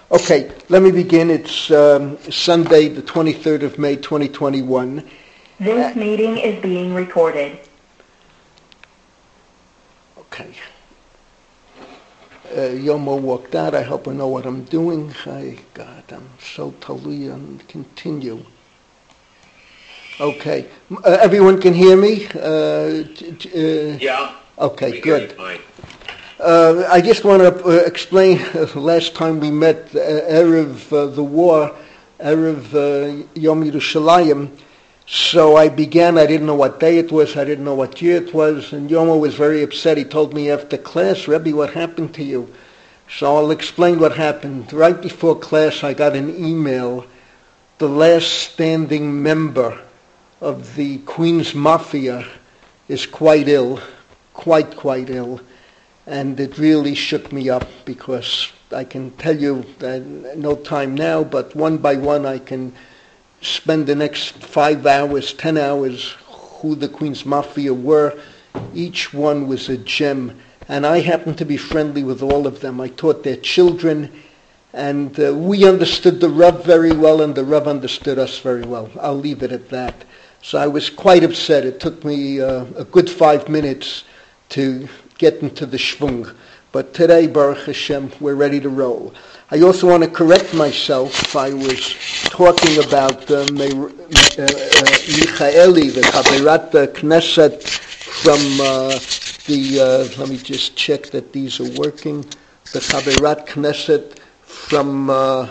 Okay, let me begin. It's Sunday, the 23rd of May, 2021. This meeting is being recorded. Okay. Yomo walked out. I hope I know what I'm doing. God, I'm so totally on continue. Okay. Everyone can hear me? Yeah. Okay, good. Fine. I just want to explain, last time we met, Erev the war, Erev Yom Yerushalayim, so I began, I didn't know what day it was, I didn't know what year it was, and Yomo was very upset. He told me after class, Rebbe, what happened to you? So I'll explain what happened. Right before class, I got an email. The last standing member of the Queen's Mafia is quite ill, quite ill. And it really shook me up because I can tell you that no time now, but one by one I can spend the next 5 hours, 10 hours, who the Queen's Mafia were. Each one was a gem. And I happened to be friendly with all of them. I taught their children, and we understood the Rav very well, and the Rav understood us very well. I'll leave it at that. So I was quite upset. It took me a good 5 minutes to get into the schwung. But today, Baruch Hashem, we're ready to roll. I also want to correct myself. I was talking about Michaeli, the Chaverat Knesset from let me just check that these are working. The Chaverat Knesset from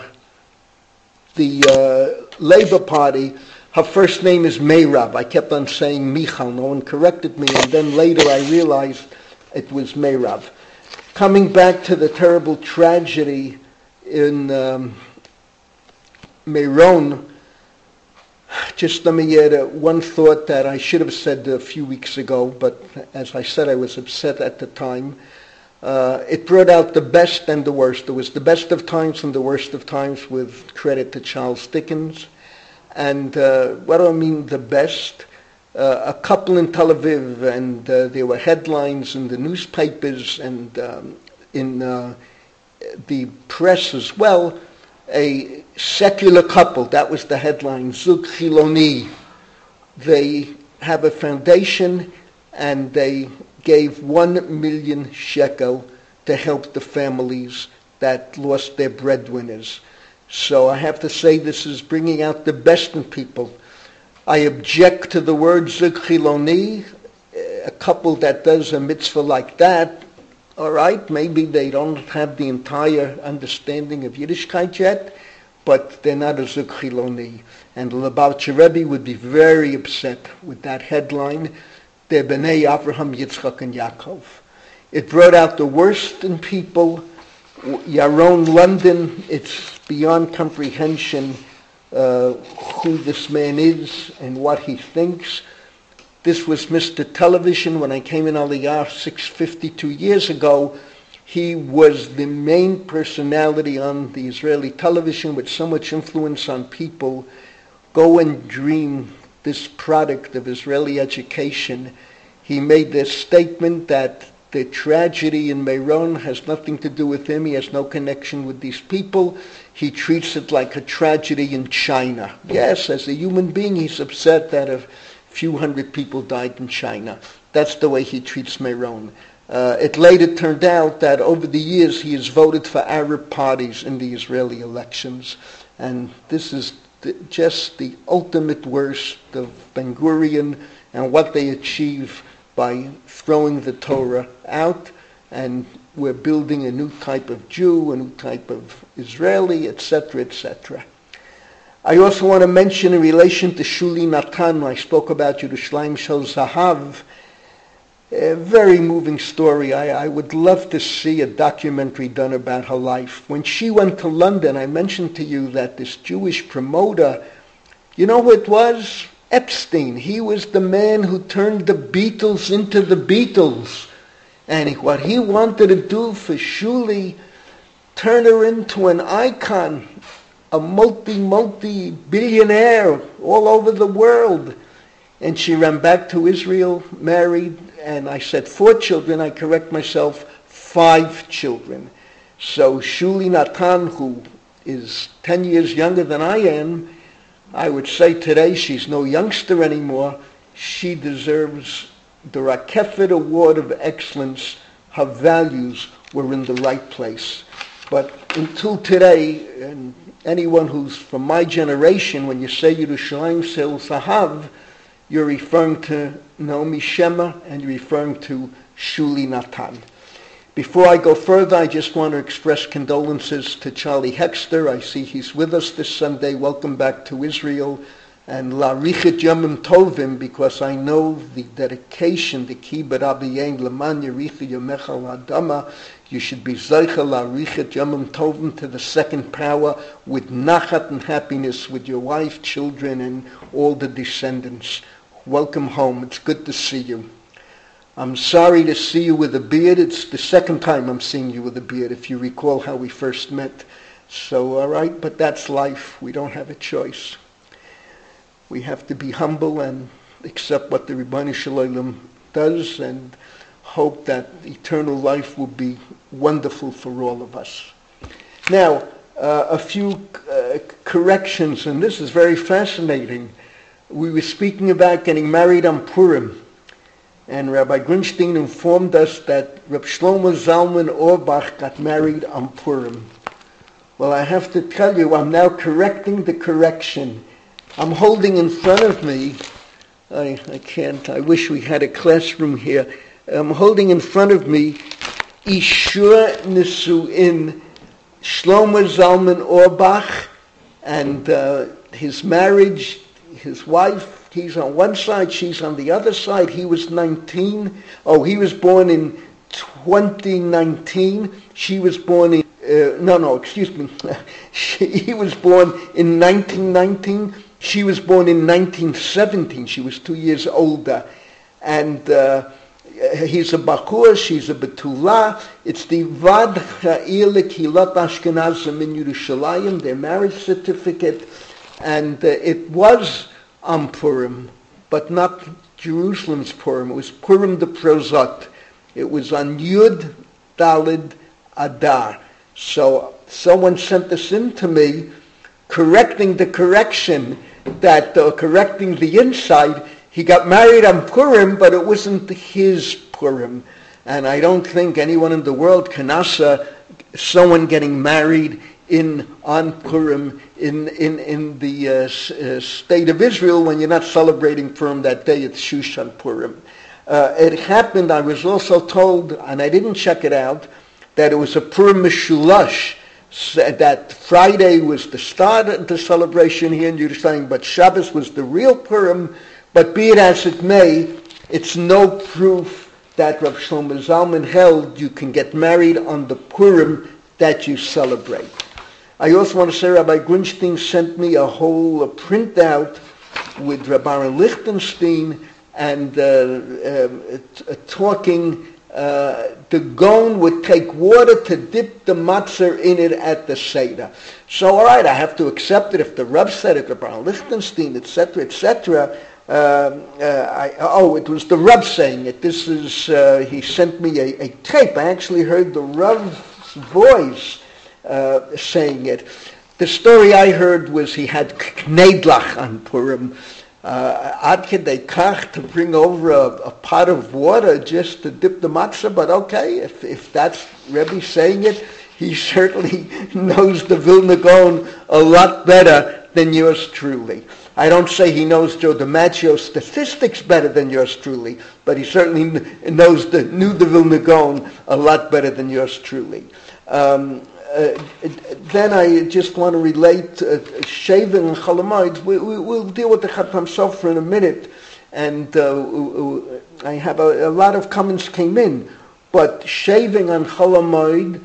the Labour Party. Her first name is Meirav. I kept on saying Michal. No one corrected me, and then later I realized it was Meirav. Coming back to the terrible tragedy in Meron, just let me add one thought that I should have said a few weeks ago, but as I said, I was upset at the time. It brought out the best and the worst. There was the best of times and the worst of times, with credit to Charles Dickens. And what do I mean the best? A couple in Tel Aviv, and there were headlines in the newspapers and in the press as well. A secular couple, that was the headline, Zug Chiloni. They have a foundation, and they gave 1 million shekel to help the families that lost their breadwinners. So I have to say this is bringing out the best in people. I object to the word Zug Chiloni. A couple that does a mitzvah like that, all right, maybe they don't have the entire understanding of Yiddishkeit yet, but they're not a Zug Chiloni. And Lubavitcher Rebbe would be very upset with that headline. They're B'nai Avraham, Yitzchak, and Yaakov. It brought out the worst in people. Yaron London, it's beyond comprehension who this man is and what he thinks. This was Mr. Television. When I came in Aliyah 52 years ago, he was the main personality on the Israeli television with so much influence on people. Go and dream this product of Israeli education. He made this statement that the tragedy in Meron has nothing to do with him. He has no connection with these people. He treats it like a tragedy in China. Yes, as a human being, he's upset that a few hundred people died in China. That's the way he treats Meron. It later turned out that over the years he has voted for Arab parties in the Israeli elections. And this is just the ultimate worst of Ben Gurion and what they achieve by throwing the Torah out, and we're building a new type of Jew, a new type of Israeli, etc., etc. I also want to mention in relation to Shuli Natan, I spoke about Yerushalayim Shel Zahav, a very moving story. I would love to see a documentary done about her life. When she went to London, I mentioned to you that this Jewish promoter, you know who it was? Epstein. He was the man who turned the Beatles into the Beatles. And what he wanted to do for Shuli, turn her into an icon, a multi-billionaire all over the world. And she ran back to Israel, married, and I said 4 children. I correct myself, 5 children. So Shuli Natan, who is 10 years younger than I am, I would say today she's no youngster anymore. She deserves the Rakefet Award of Excellence. Her values were in the right place. But until today, and anyone who's from my generation, when you say Yerushalayim Sel Zahav, you're referring to Naomi Shema and you're referring to Shuli Natan. Before I go further, I just want to express condolences to Charlie Hexter. I see he's with us this Sunday. Welcome back to Israel. And La'arichet Yomim Tovim, because I know the dedication, the Kibbut Abiyin, Leman Yericha Yomecha L'Adama, you should be Zeicha La'arichet Yomim Tovim to the second power with nachat and happiness with your wife, children, and all the descendants. Welcome home. It's good to see you. I'm sorry to see you with a beard. It's the second time I'm seeing you with a beard, if you recall how we first met. So, all right, but that's life. We don't have a choice. We have to be humble and accept what the Ribono Shel Olam does and hope that eternal life will be wonderful for all of us. Now, a few corrections, and this is very fascinating. We were speaking about getting married on Purim, and Rabbi Grunstein informed us that Reb Shlomo Zalman Auerbach got married on Purim. Well, I have to tell you, I'm now correcting the correction. I'm holding in front of me, I wish we had a classroom here. I'm holding in front of me Ishur Nisu'in Shlomo Zalman Auerbach, and his marriage, his wife, he's on one side, she's on the other side. He was 19. Oh, he was born in 2019. She was born in, he was born in 1919. She was born in 1917. She was 2 years older. And he's a Bakur, she's a Betula. It's the Vad Ha'ir Lekilot Ashkenazim in Yerushalayim, their marriage certificate. And it was on Purim, but not Jerusalem's Purim. It was Purim de Prozot. It was on Yud Dalid Adar. So someone sent this in to me, correcting the correction, that correcting the inside. He got married on Purim, but it wasn't his Purim. And I don't think anyone in the world can answer someone getting married on Purim in the state of Israel when you're not celebrating Purim that day. It's Shushan Purim. It happened, I was also told, and I didn't check it out, that it was a Purim Mishulash, that Friday was the start of the celebration here in Yerushalayim, but Shabbos was the real Purim. But be it as it may, it's no proof that Rav Shlomo Zalman held you can get married on the Purim that you celebrate. I also want to say Rabbi Grunstein sent me a whole printout with Rabbi Aaron Lichtenstein and talking. The Gaon would take water to dip the matzah in it at the Seder. So, all right, I have to accept it if the Rav said it, Rabbi Aaron Lichtenstein, etc., etc. It was the Rav saying it. This is, he sent me a tape. I actually heard the Rav's voice saying it. The story I heard was he had knedlach on Purim. Ad kedei kach, to bring over a pot of water just to dip the matzah, but okay, if that's Rebbe saying it, he certainly knows the Vilna Gaon a lot better than yours truly. I don't say he knows Joe DiMaggio statistics better than yours truly, but he certainly knows the Vilna Gaon a lot better than yours truly. Then I just want to relate shaving and Cholamoid. We'll deal with the Chatam Sofer in a minute, and I have a lot of comments came in, but shaving on Cholamoid,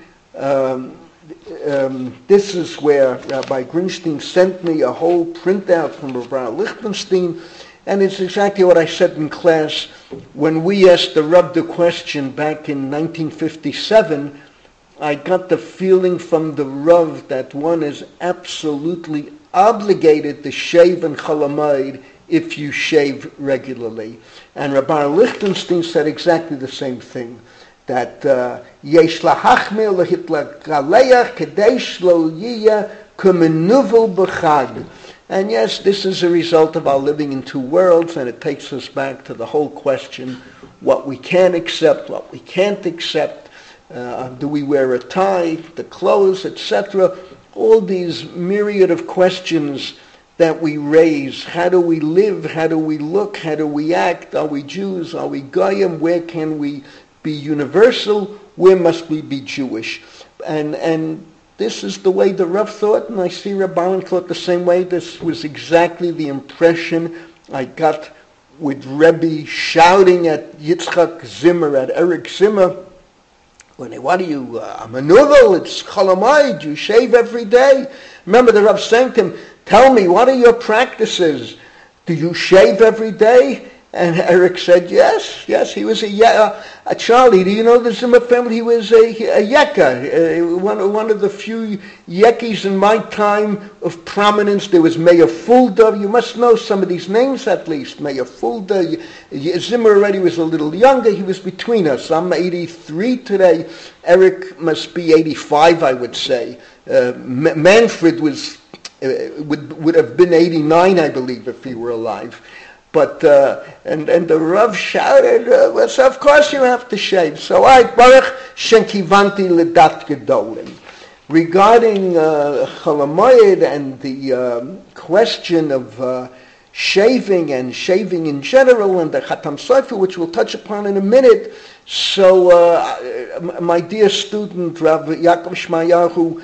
this is where Rabbi Grunstein sent me a whole printout from Rabbi Lichtenstein, and it's exactly what I said in class when we asked the Rav the question back in 1957. I got the feeling from the Rav that one is absolutely obligated to shave in Cholamoid if you shave regularly. And Rabbi Lichtenstein said exactly the same thing, that yesh lahachmir lehitlagaleach kedei shlo yiyeh kumenuvel b'chag. And yes, this is a result of our living in two worlds, and it takes us back to the whole question, what we can accept, what we can't accept, do we wear a tie, the clothes, etc. All these myriad of questions that we raise. How do we live? How do we look? How do we act? Are we Jews? Are we Goyim? Where can we be universal? Where must we be Jewish? And this is the way the Rav thought, and I see Reb Aaron thought the same way. This was exactly the impression I got with Rebbe shouting at Yitzchak Zimmer, at Eric Zimmer, what are you, I'm a novel, it's Cholamayid, you shave every day. Remember the Rav saying to him, tell me, what are your practices? Do you shave every day? And Eric said, yes, he was a Charlie, do you know the Zimmer family? He was a Yekka, one of the few Yekkis in my time of prominence. There was Meir Fulda, you must know some of these names at least. Meir Fulda, Zimmer already was a little younger, he was between us. I'm 83 today, Eric must be 85, I would say. Manfred would have been 89, I believe, if he were alive. But, and the Rav shouted, well, so of course you have to shave. So, Baruch Shenkivanti Ledat Gedolim. Regarding Cholamayid and the question of shaving and shaving in general and the Chatam Sofer, which we'll touch upon in a minute. So, my dear student, Rav Yaakov Shmayahu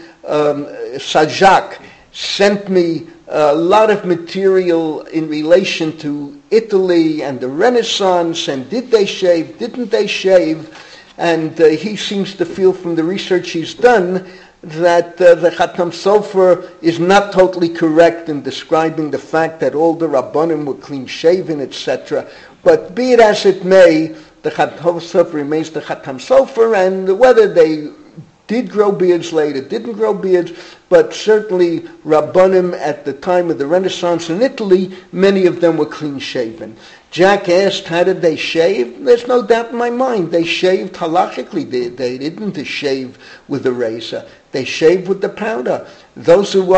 Sajak, sent me a lot of material in relation to Italy and the Renaissance, and did they shave, didn't they shave, and he seems to feel from the research he's done that the Chatam Sofer is not totally correct in describing the fact that all the Rabbanim were clean-shaven, etc. But be it as it may, the Chatam Sofer remains the Chatam Sofer, and whether they did grow beards later, didn't grow beards, but certainly Rabbanim at the time of the Renaissance in Italy, many of them were clean-shaven. Jack asked, how did they shave? There's no doubt in my mind. They shaved halachically. They didn't shave with a razor. They shaved with the powder. Those of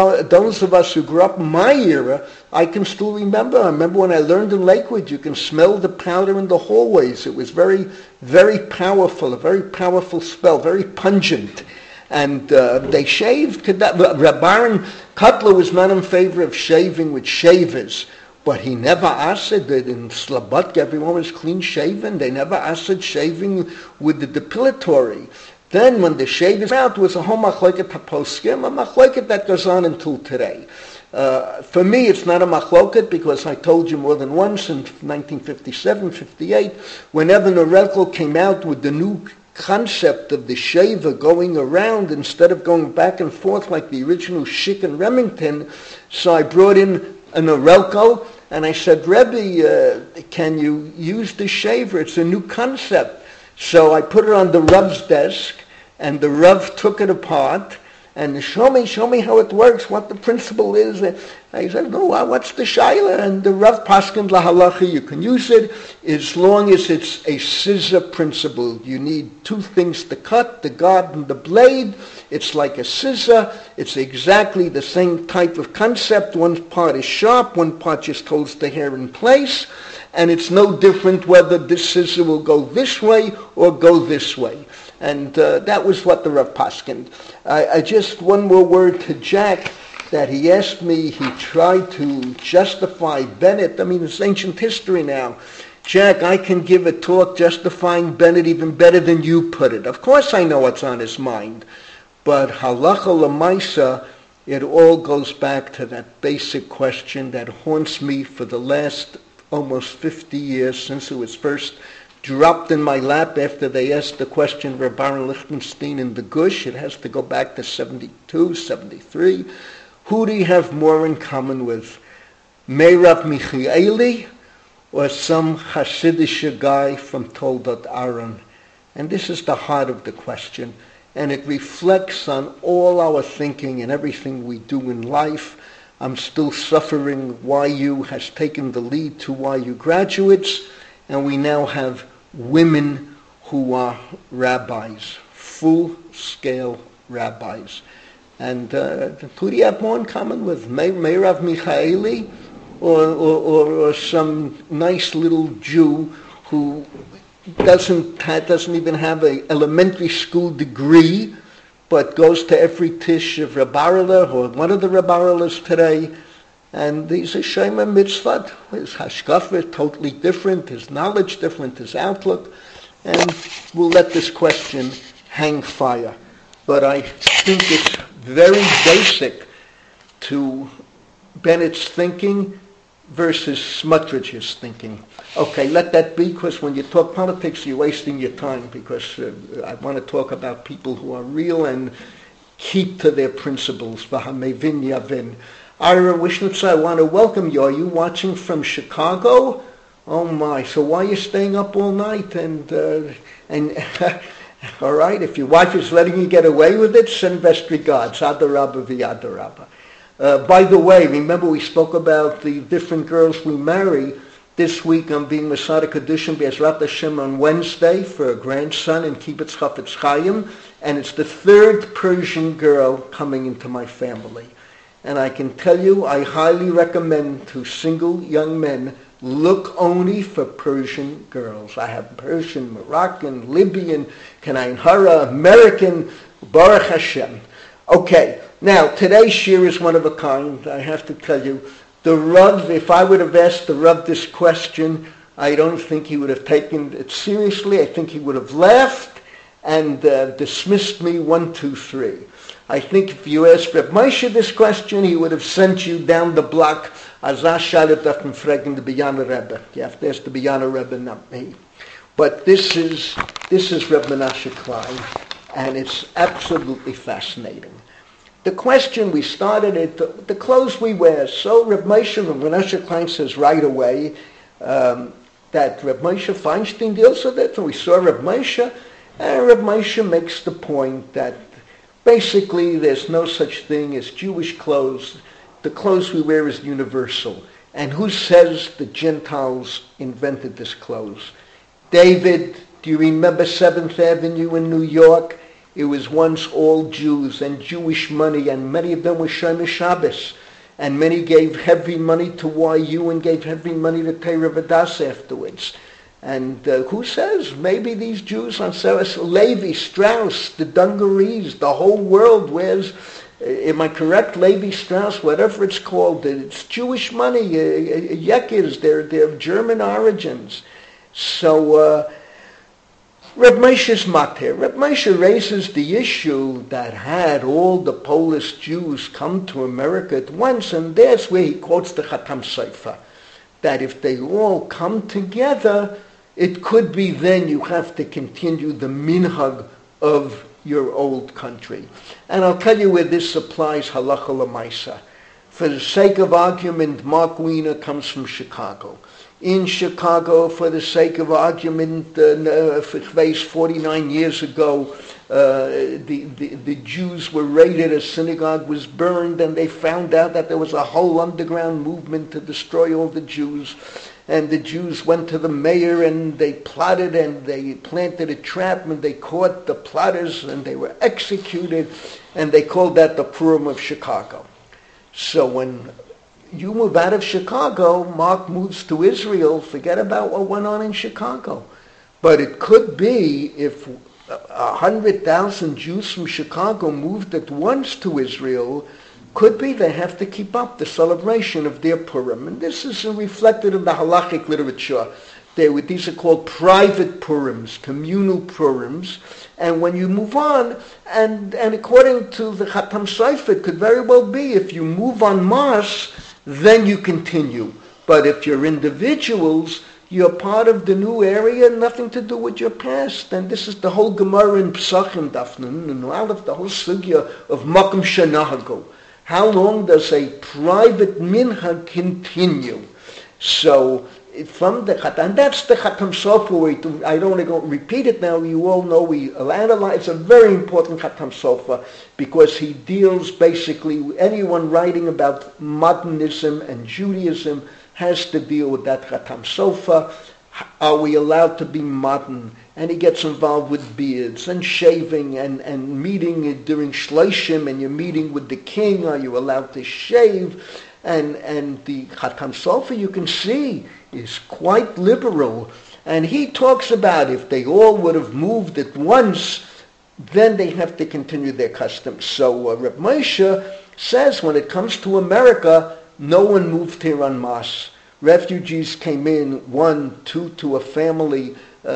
us who grew up in my era, I can still remember. I remember when I learned in Lakewood, you can smell the powder in the hallways. It was very, very powerful, a very powerful smell, very pungent. And they shaved. Reb Aaron Kotler was not in favor of shaving with shavers, but he never asked that in Slobodka everyone was clean-shaven. They never asked shaving with the depilatory. Then when the shave is out, was a whole machloket haposkim, a machloket that goes on until today. For me, it's not a machloket because I told you more than once in 1957, 58, when Evan Orelko came out with the new concept of the shaver going around instead of going back and forth like the original Schick and Remington. So I brought in an Orelko and I said, Rebbe, can you use the shaver? It's a new concept. So I put it on the Rav's desk, and the Rav took it apart, and show me how it works, what the principle is. And I said, no, what's the shaila? And the Rav paskined lahalacha, you can use it as long as it's a scissor principle. You need two things to cut, the guard and the blade. It's like a scissor. It's exactly the same type of concept. One part is sharp, one part just holds the hair in place. And it's no different whether this scissor will go this way or go this way. And that was what the Rav paskined. I just, one more word to Jack, that he asked me, he tried to justify Bennett. I mean, it's ancient history now. Jack, I can give a talk justifying Bennett even better than you put it. Of course I know what's on his mind. But halacha l'maisa, it all goes back to that basic question that haunts me for the last almost 50 years since it was first dropped in my lap after they asked the question Reb Aaron Lichtenstein in the Gush. It has to go back to 72, 73. Who do you have more in common with? Meirav Michaeli or some Hasidic guy from Toldot Aaron? And this is the heart of the question. And it reflects on all our thinking and everything we do in life. I'm still suffering. YU has taken the lead to YU graduates, and we now have women who are rabbis, full-scale rabbis. And who do you have more in common with? Meirav Michaeli or some nice little Jew who doesn't even have an elementary school degree, but goes to every tish of Reb Arla or one of the Reb Arlas today, and he's a Shema Mitzvah. His hashkafa is totally different, his knowledge different, his outlook, and we'll let this question hang fire. But I think it's very basic to Bennett's thinking versus Smotrich's thinking. Okay, let that be, because when you talk politics, you're wasting your time, because I want to talk about people who are real and keep to their principles. V'hamevin yavin. Ira Wishnitz, I want to welcome you. Are you watching from Chicago? Oh my! So why are you staying up all night? And all right, if your wife is letting you get away with it, send best regards. Adarabba v'yadarabba. By the way, remember we spoke about the different girls we marry. This week I'm being Masada Kedushin Be'ezrat Hashem on Wednesday for a grandson in Kibbutz Chafetz Chaim, and it's the third Persian girl coming into my family. And I can tell you, I highly recommend to single young men, look only for Persian girls. I have Persian, Moroccan, Libyan, Canaan Hara, American, Baruch Hashem. Okay, now today's shir is one of a kind. I have to tell you, the Rav, if I would have asked the Rav this question, I don't think he would have taken it seriously. I think he would have laughed and dismissed me 1, 2, 3. I think if you asked Reb Moshe this question, he would have sent you down the block. Azashalet after fragen the Biyana Rebbe. You have to ask the Biyana Rebbe, not me. But this is Reb Menashe Klein, and it's absolutely fascinating. The question we started at the clothes we wear. So Reb Menashe Klein says right away that Reb Moshe Feinstein deals with it. And we saw Reb Moshe, and Reb Moshe makes the point that basically there's no such thing as Jewish clothes. The clothes we wear is universal. And who says the Gentiles invented this clothes? David, do you remember 7th Avenue in New York? It was once all Jews and Jewish money, and many of them were Shomer Shabbos. And many gave heavy money to YU and gave heavy money to Torah Vodaas afterwards. And who says? Maybe these Jews on Sarah, Levi, Strauss, the dungarees, the whole world wears, am I correct? Levi Strauss, whatever it's called, it's Jewish money, Yekirs, they're of German origins. So, Reb Moshe's mater. Reb Moshe raises the issue that had all the Polish Jews come to America at once, and that's where he quotes the Chatam Sofer, that if they all come together, it could be then you have to continue the minhag of your old country. And I'll tell you where this applies halacha l'maisa. For the sake of argument, Mark Wiener comes from Chicago. In Chicago, for the sake of argument, 49 years ago, the Jews were raided, a synagogue was burned, and they found out that there was a whole underground movement to destroy all the Jews. And the Jews went to the mayor and they plotted and they planted a trap and they caught the plotters and they were executed, and they called that the Purim of Chicago. So when you move out of Chicago, Mark moves to Israel, forget about what went on in Chicago. But it could be if 100,000 Jews from Chicago moved at once to Israel, could be they have to keep up the celebration of their Purim. And this is reflected in the halachic literature. These are called private Purims, communal Purims. And when you move on, and according to the Chatam Sofer, it could very well be if you move en masse, then you continue. But if you're individuals, you're part of the new area, nothing to do with your past. And this is the whole Gemara in Pesachim, Dafnun, and out of the whole sugya of Makom Shenahago. How long does a private minhag continue? So, from the Chatam, and that's the Chatam Sofer. I don't want to go repeat it now. You all know we analyze. It's a very important Chatam Sofer because he deals basically, anyone writing about modernism and Judaism has to deal with that Chatam Sofer. Are we allowed to be modern? And he gets involved with beards and shaving and meeting during Shloshim, and you're meeting with the king. Are you allowed to shave? And the Chatam Sofer, you can see, is quite liberal. And he talks about if they all would have moved at once, then they have to continue their customs. So Reb Moshe says when it comes to America, no one moved here en masse. Refugees came in, 1, 2 to a family,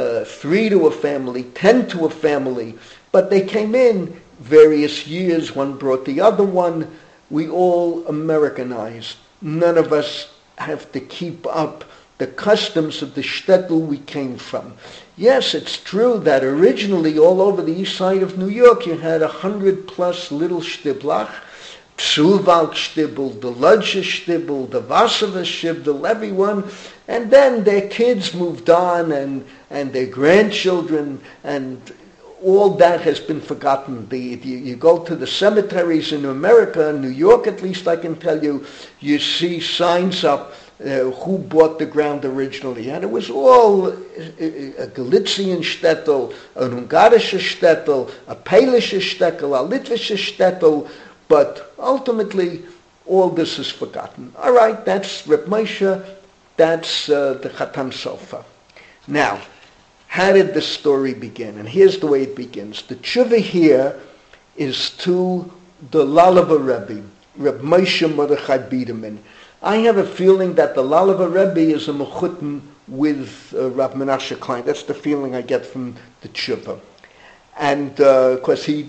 3 to a family, 10 to a family. But they came in various years. One brought the other one. We all Americanized. None of us have to keep up the customs of the shtetl we came from. Yes, it's true that originally all over the east side of New York you had 100+ little shtiblach, Psulwald Shtibel, the Ludscher Shtibel, the Vassava Shtibel, everyone, and then their kids moved on and their grandchildren, and all that has been forgotten. You go to the cemeteries in America, in New York at least I can tell you, you see signs up who bought the ground originally. And it was all a Galician shtetl, an Ungarische shtetl, a Polish shtetl, a Litvish shtetl, but ultimately all this is forgotten. All right, that's Reb Moshe, that's the Chatam Sofer. Now, how did the story begin? And here's the way it begins. The tshuva here is to the Lalava Rebbe, Reb Moshe Mordechai Biederman. I have a feeling that the Lalava Rebbe is a mechutin with Rav Menashe Klein. That's the feeling I get from the tshuva. And because he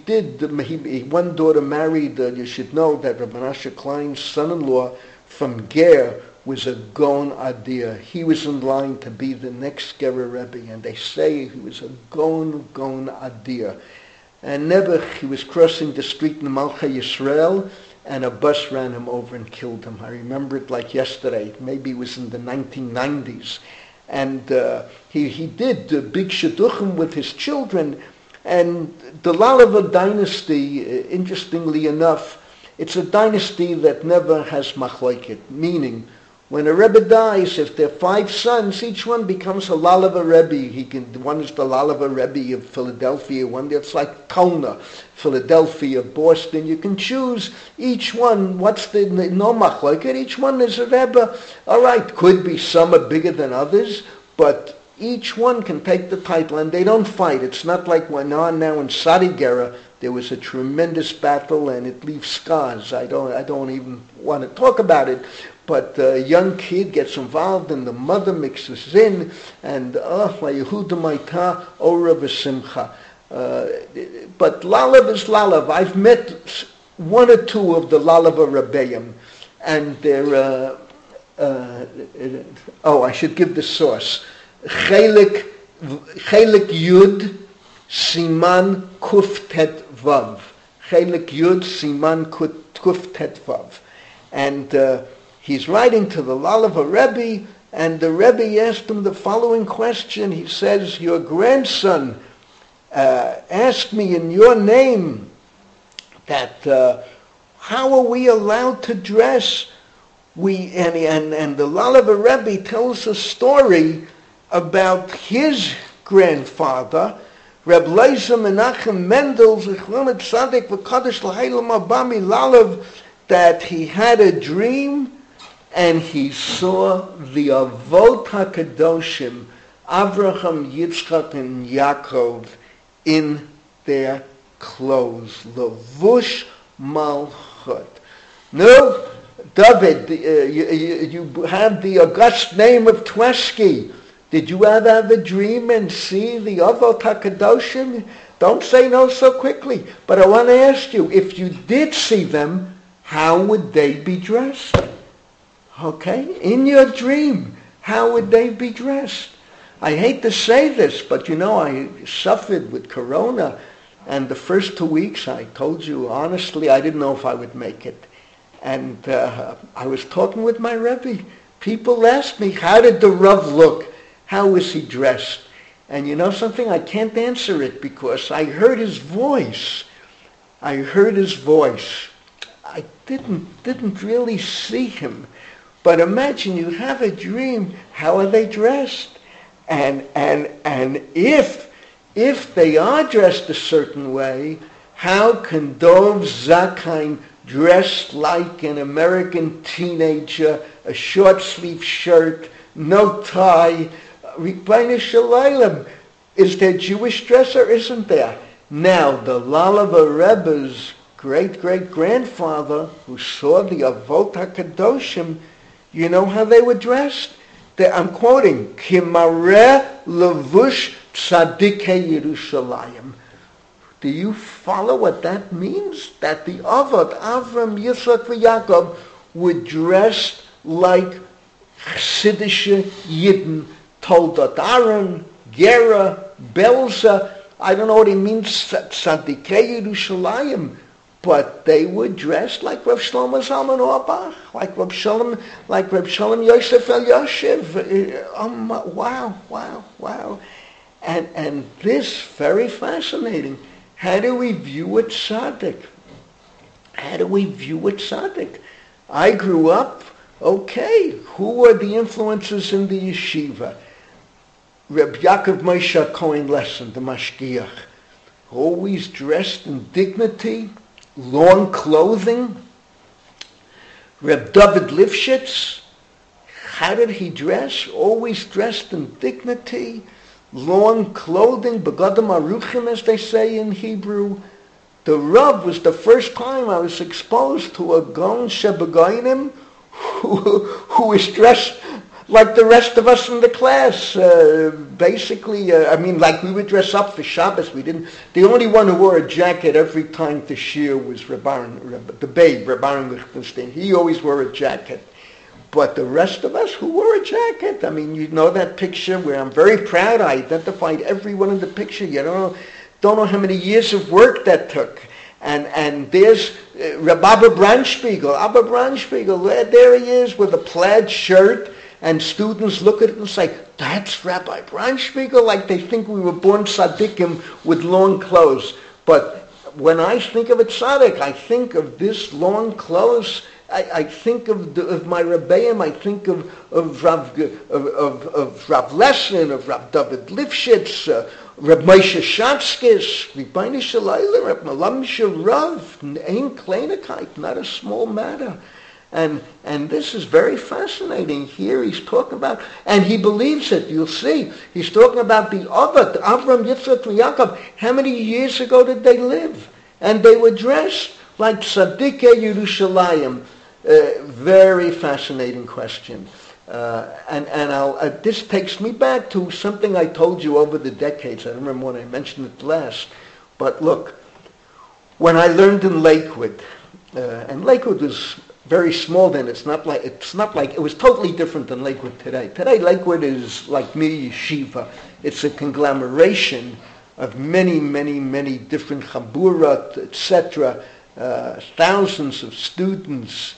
one daughter married, you should know that Rav Menashe Klein's son-in-law from Ger was a Gon Adir. He was in line to be the next Gerer Rebbe, and they say he was a Gon Adir. And never, he was crossing the street in Malcha Yisrael, and a bus ran him over and killed him. I remember it like yesterday. Maybe it was in the 1990s. And he did big shidduchim with his children. And the Lalava dynasty, interestingly enough, it's a dynasty that never has machloket, meaning when a Rebbe dies, if there are 5 sons, each one becomes a Lalava Rebbe. One is the Lalava Rebbe of Philadelphia, one that's like Tona, Philadelphia, Boston. You can choose each one. What's the no machloket? Each one is a Rebbe. All right, could be some are bigger than others, but each one can take the title, and they don't fight. It's not like when now in Sadi Gera there was a tremendous battle, and it leaves scars. I don't even want to talk about it. But a young kid gets involved, and the mother mixes in, and Yehuda Maita Ora V'Simcha. But Lalav is Lalav. I've met 1 or 2 of the Lalava Rebbeim, and they're I should give the source. Chelik Yud Siman Kuf Tet Vav. Chelik Yud Siman Kuf Tet Vav. And he's writing to the Lalava Rebbe, and the Rebbe asked him the following question. He says, your grandson asked me in your name that how are we allowed to dress? And the Lalava Rebbe tells a story about his grandfather, Reb Leisa Menachem Mendel, Zichron Tzadik V'Kadosh L'Heilam Abami Lalav, that he had a dream and he saw the Avot HaKadoshim, Avraham, Yitzchak, and Yaakov, in their clothes. Levush Malchut. No, David, you have the august name of Tversky. Did you ever have a dream and see the Avot HaKadoshim? Don't say no so quickly. But I want to ask you, if you did see them, how would they be dressed? Okay? In your dream, how would they be dressed? I hate to say this, but I suffered with Corona, and the first 2 weeks, I told you honestly, I didn't know if I would make it. And I was talking with my Rebbe. People asked me, how did the Rav look? How was he dressed? And you know something? I can't answer it because I heard his voice. I didn't really see him. But imagine you have a dream. How are they dressed? And if they are dressed a certain way, how can Dov Zakheim dressed like an American teenager, a short sleeve shirt, no tie? Ribbono Shel Olam, is there Jewish dress or isn't there? Now, the Lalava Rebbe's great-great-grandfather, who saw the Avot HaKadoshim, you know how they were dressed? I'm quoting, Kimareh Levush Tzadikei Yerushalayim. Do you follow what that means? That the Avot, Avram, Yitzchak, and Yaakov, were dressed like Chassidish Yidden, Toldot Aaron, Gera, Belza. I don't know what it means, Tzadikei Yerushalayim, but they were dressed like Rav Shlomo Zalman Auerbach, like Rav Shalom Yosef Elyashiv. Wow. And this, very fascinating. How do we view a tzaddik? I grew up, okay, who were the influences in the yeshiva? Reb Yaakov Moshe Cohen Lesson, the Mashgiach, always dressed in dignity, long clothing. Reb David Lifshitz, how did he dress? Always dressed in dignity, long clothing, begadim aruchim, as they say in Hebrew. The Rav was the first time I was exposed to a Gon Shebegoinim who was dressed like the rest of us in the class. Like we would dress up for Shabbos. The only one who wore a jacket every time to shir was the babe, Reb Aaron Lichtenstein. He always wore a jacket. But the rest of us, who wore a jacket? I mean, you know that picture where I'm very proud. I identified everyone in the picture. You don't know how many years of work that took. And there's Reb Abba Brandspiegel. Abba Brandspiegel, there he is with a plaid shirt. And students look at it and say, that's Rabbi Brandspiegel, like they think we were born tzaddikim with long clothes. But when I think of a tzaddik, I think of this long clothes. I think of my Rebbeim. I think of Rav Lessin, of Rav David Lifshitz, Reb Moshe Shatskis, Ribbono Shel Olam, Reb Malam Sharav, Ein Kleinigkeit, not a small matter. And this is very fascinating. Here he's talking about, and he believes it, you'll see. He's talking about the Avot, Avram, Yitzchak, and Yaakov. How many years ago did they live? And they were dressed like Tzadikei Yerushalayim. Very fascinating question. This takes me back to something I told you over the decades. I don't remember when I mentioned it last. But look, when I learned in Lakewood, and Lakewood was very small then. It's not like it was totally different than Lakewood today. Today, Lakewood is like mini yeshiva. It's a conglomeration of many different chaburat, etc. Thousands of students.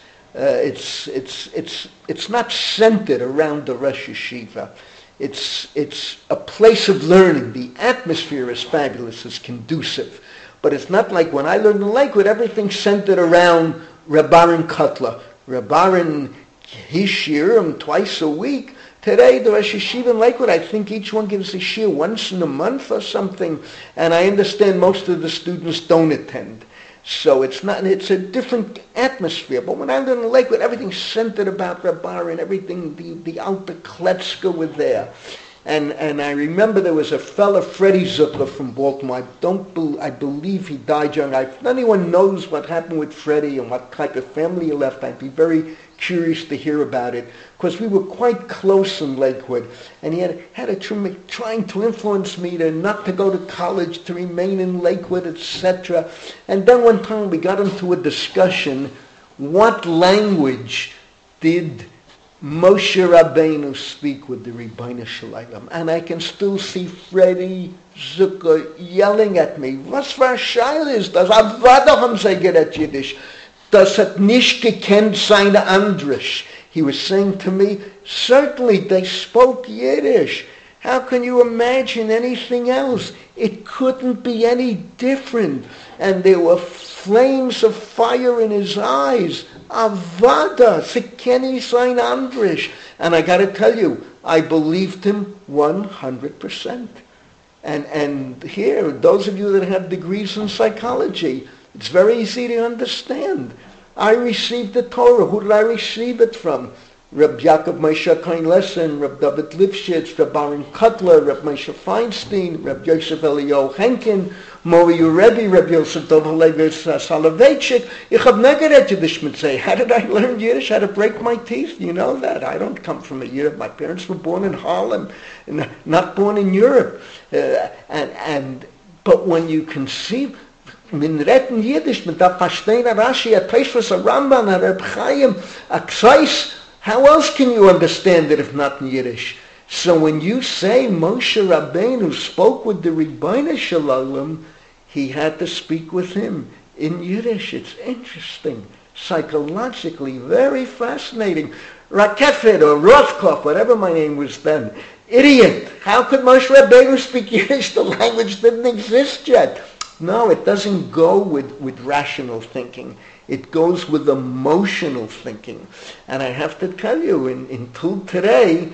It's not centered around the Rosh Yeshiva. It's a place of learning. The atmosphere is fabulous. It's conducive, but it's not like when I learned in Lakewood. Everything's centered around Reb Aaron Kotler. Reb Aaron, he shir him twice a week. Today, the Rosh Yeshiva in Lakewood, I think each one gives a shir once in a month or something. And I understand most of the students don't attend. So it's a different atmosphere. But when I lived in Lakewood, everything's centered about Reb Aaron, everything, the Alta Kletzka were there. And I remember there was a fella, Freddie Zucker from Baltimore. I believe he died young. If anyone knows what happened with Freddie and what type of family he left, I'd be very curious to hear about it. Because we were quite close in Lakewood. And he had trying to influence me not to go to college, to remain in Lakewood, etc. And then one time we got into a discussion, what language did Moshe Rabbeinu speak with the Ribbono Shel Olam? And I can still see Freddie Zucker yelling at me, was war scheil ist, das Avada haben sie geredet Yiddish, das hat nicht gekannt seine Andrisch. He was saying to me, certainly they spoke Yiddish. How can you imagine anything else? It couldn't be any different. And there were flames of fire in his eyes. Avada, Sikeni Sein Andrish. And I got to tell you, I believed him 100%. And here, those of you that have degrees in psychology, it's very easy to understand. I received the Torah. Who did I receive it from? Reb Yaakov Moshe Cohen Lesson, Reb David Lifshitz, Reb Aaron Kotler, Reb Moshe Feinstein, Reb Yosef Eliyahu Henkin, Mori Rebbe, Reb Yosef Dov Halevi Soloveitchik. Ich hab not geredet Yiddish mitzvah. How did I learn Yiddish? How to break my teeth? You know that. I don't come from a Europe. My parents were born in Harlem, not born in Europe. But when you conceive, min retten Yiddish, mit da verstehen Rashi, a Tosfos, a Rambam, a Reb Chaim, a Ksais. How else can you understand it if not in Yiddish? So when you say Moshe Rabbeinu spoke with the Ribbono Shel Olam, he had to speak with him in Yiddish. It's interesting, psychologically very fascinating. Rakefet or Rothkopf, whatever my name was then, idiot. How could Moshe Rabbeinu speak Yiddish? The language didn't exist yet. No, it doesn't go with rational thinking. It goes with emotional thinking. And I have to tell you, until today,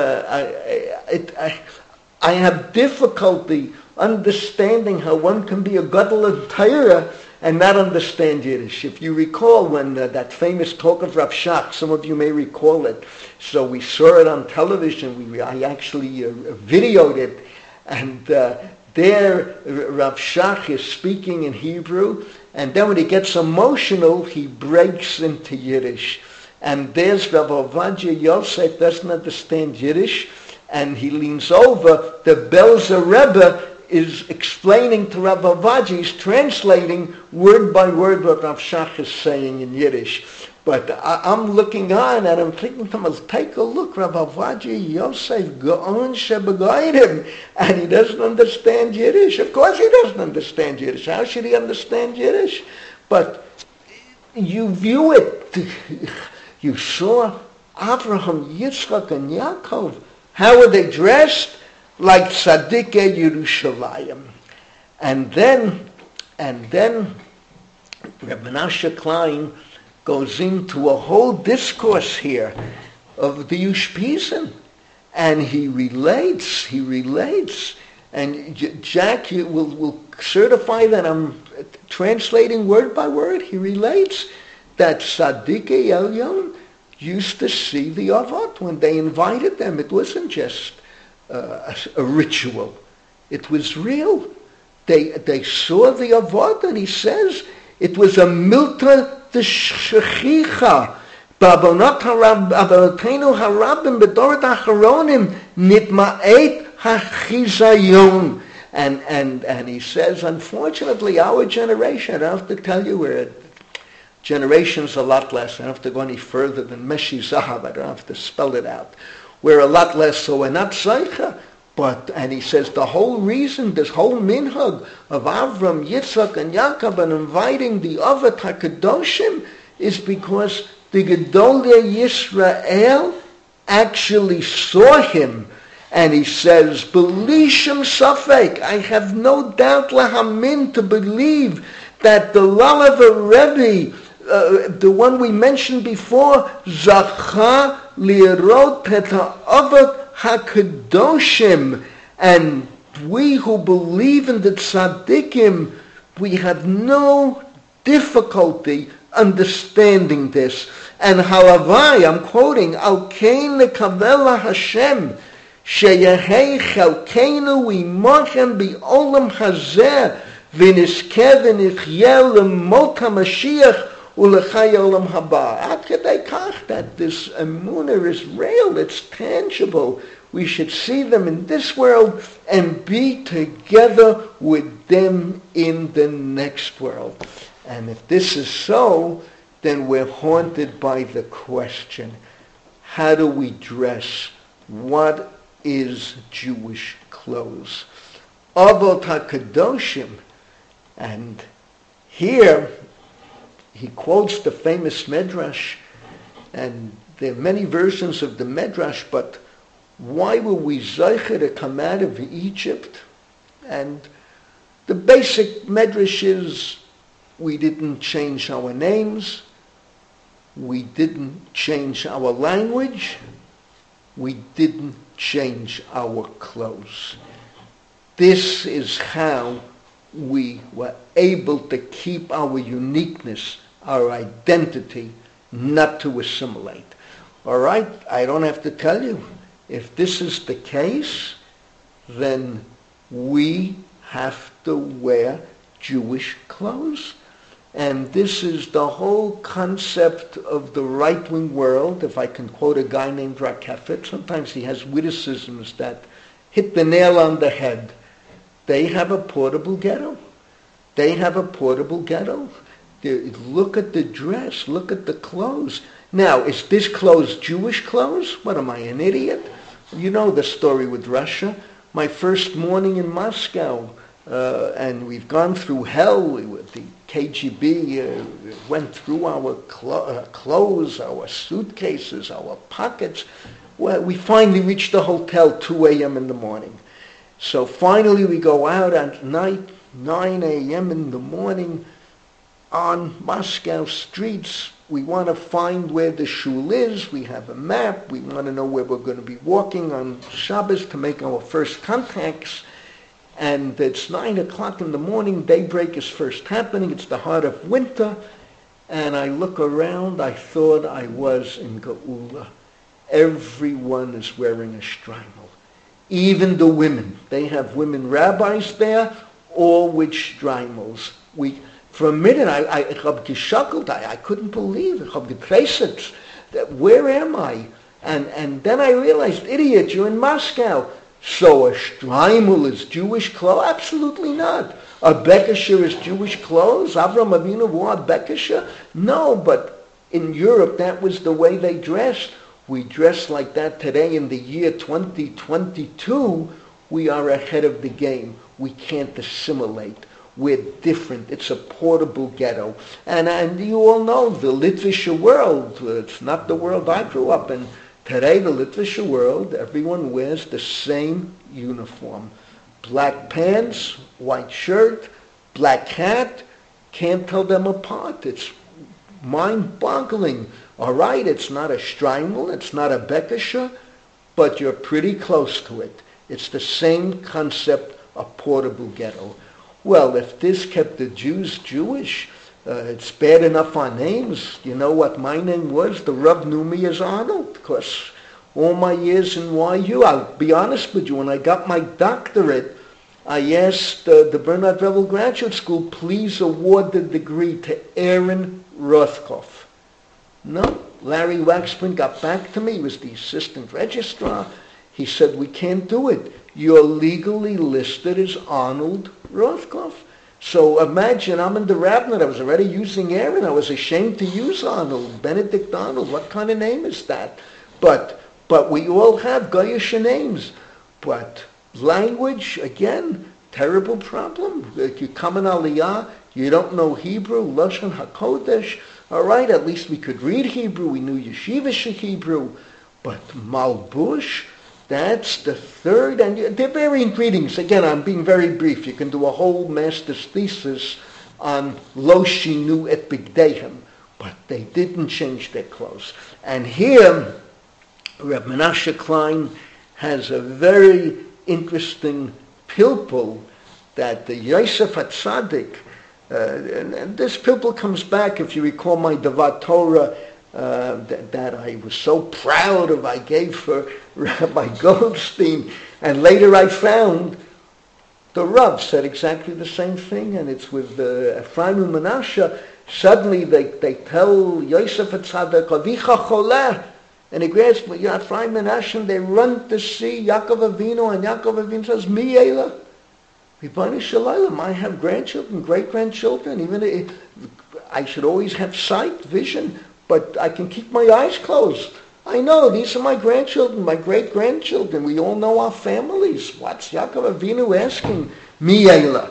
I have difficulty understanding how one can be a Gadol of Torah and not understand Yiddish. If you recall when that famous talk of Rav Shach, some of you may recall it. So we saw it on television. I actually videoed it. And there Rav Shach is speaking in Hebrew. And then when he gets emotional, he breaks into Yiddish. And there's Rav Ovadia Yosef doesn't understand Yiddish, and he leans over. The Belzer Rebbe is explaining to Rav Ovadia, he's translating word by word what Rav Shach is saying in Yiddish. But I'm looking on and I'm thinking to myself, take a look, Rav Ovadia Yosef, Gaon Shebegoyim, and he doesn't understand Yiddish. Of course he doesn't understand Yiddish. How should he understand Yiddish? But you view it. You saw Abraham, Yitzchak, and Yaakov. How were they dressed? Like Tzadikei Yerushalayim. And then Reb Menashe Klein goes into a whole discourse here of the Ushpizin. And he relates. And Jack will certify that I'm translating word by word. He relates that Tzadikei Elyon used to see the Avot when they invited them. It wasn't just a ritual. It was real. They saw the Avot, and he says it was a milta d'shechicha. Ba'avonot Avotenu harabim b'dorat acharonim nitma'et hachizayon. And he says, unfortunately, our generation, I don't have to tell you, we're generations a lot less. I don't have to go any further than Meshi Zahav. I don't have to spell it out. We're a lot less, so we're not Zeicha. And he says the whole reason, this whole minhag of Avram, Yitzchak, and Yaakov and inviting the Avat HaKadoshim is because the Gedolei Yisrael actually saw him. And he says, B'lishem Safek, I have no doubt lahamin to believe that the Lalav Rebbe, the one we mentioned before, Zacha Lirot et ha'avat hakadoshim, and we who believe in the tzaddikim, we have no difficulty understanding this. And halavai, I'm quoting, Al kein lekavela Hashem, sheyehei chelkeinu imochem bi'olam hazeh, v'niskeh v'nichyeh l'mot HaMashiach, that this emunah is real, it's tangible. We should see them in this world and be together with them in the next world. And if this is so, then we're haunted by the question, how do we dress? What is Jewish clothes? Avot HaKadoshim. And here, he quotes the famous Medrash, and there are many versions of the Medrash, but why were we Zeicher to come out of Egypt? And the basic Medrash is we didn't change our names, We didn't change our language. We didn't change our clothes. This is how we were able to keep our uniqueness, our identity, not to assimilate. All right? I don't have to tell you. If this is the case, then we have to wear Jewish clothes. And this is the whole concept of the right-wing world. If I can quote a guy named Rakefet, sometimes he has witticisms that hit the nail on the head. They have a portable ghetto. They have a portable ghetto. Look at the dress. Look at the clothes. Now, is this clothes Jewish clothes? What, am I, an idiot? You know the story with Russia. My first morning in Moscow, and we've gone through hell with the KGB, went through our clothes, our suitcases, our pockets. Well, we finally reached the hotel 2 a.m. in the morning. So finally we go out at night, 9 a.m. in the morning, on Moscow streets. We want to find where the shul is. We have a map. We want to know where we're going to be walking on Shabbos to make our first contacts. And it's 9 o'clock in the morning. Daybreak is first happening. It's the heart of winter. And I look around. I thought I was in Geula. Everyone is wearing a shtreimel. Even the women. They have women rabbis there, all with shtreimels. For a minute, I couldn't believe it. Where am I? And then I realized, idiot, you're in Moscow. So a shtreimel is Jewish clothes? Absolutely not. A bekisher is Jewish clothes? Avraham Avinu wore a bekisher? No, but in Europe, that was the way they dressed. We dress like that today in the year 2022. We are ahead of the game. We can't assimilate. We're different. It's a portable ghetto. And you all know the Litvische world. It's not the world I grew up in. Today, the Litvische world, everyone wears the same uniform. Black pants, white shirt, black hat. Can't tell them apart. It's mind-boggling. All right, it's not a shtreimel, it's not a bekisher, but you're pretty close to it. It's the same concept, a portable ghetto. Well, if this kept the Jews Jewish, it's bad enough on names. You know what my name was? The Rav knew me as Arnold, because all my years in YU, I'll be honest with you, when I got my doctorate, I asked the Bernard Revel Graduate School, please award the degree to Aaron Rothkopf. No, Larry Waxman got back to me. He was the assistant registrar. He said, we can't do it. You're legally listed as Arnold Rothkopf. So imagine, I'm in the rabbinate. I was already using Aaron. I was ashamed to use Arnold, Benedict Arnold. What kind of name is that? But we all have Goyish names. But language, again, terrible problem. You come in Aliyah, you don't know Hebrew, Lashon HaKodesh. All right, at least we could read Hebrew. We knew Yeshivish Hebrew. But Malbush, that's the third. And they're varying greetings. Again, I'm being very brief. You can do a whole master's thesis on Lo Shinu et Bigdehem. But they didn't change their clothes. And here, Reb Menashe Klein has a very interesting pilpul that the Yosef HaTzadik, and this pilpul comes back, if you recall my Devat Torah that I was so proud of, I gave for Rabbi Goldstein, and later I found the Rav said exactly the same thing, and it's with Ephraim and Menashe. Suddenly they tell Yosef HaTzadik, Avicha Choleh, and he grabs Ephraim and Menashe, and they run to see Yaakov Avinu, and Yaakov Avinu says, Mi Eila. Ribboni Shalom, I have grandchildren, great-grandchildren, even I should always have sight, vision, but I can keep my eyes closed. I know, these are my grandchildren, my great-grandchildren. We all know our families. What's Yaakov Avinu asking? Mi Eila.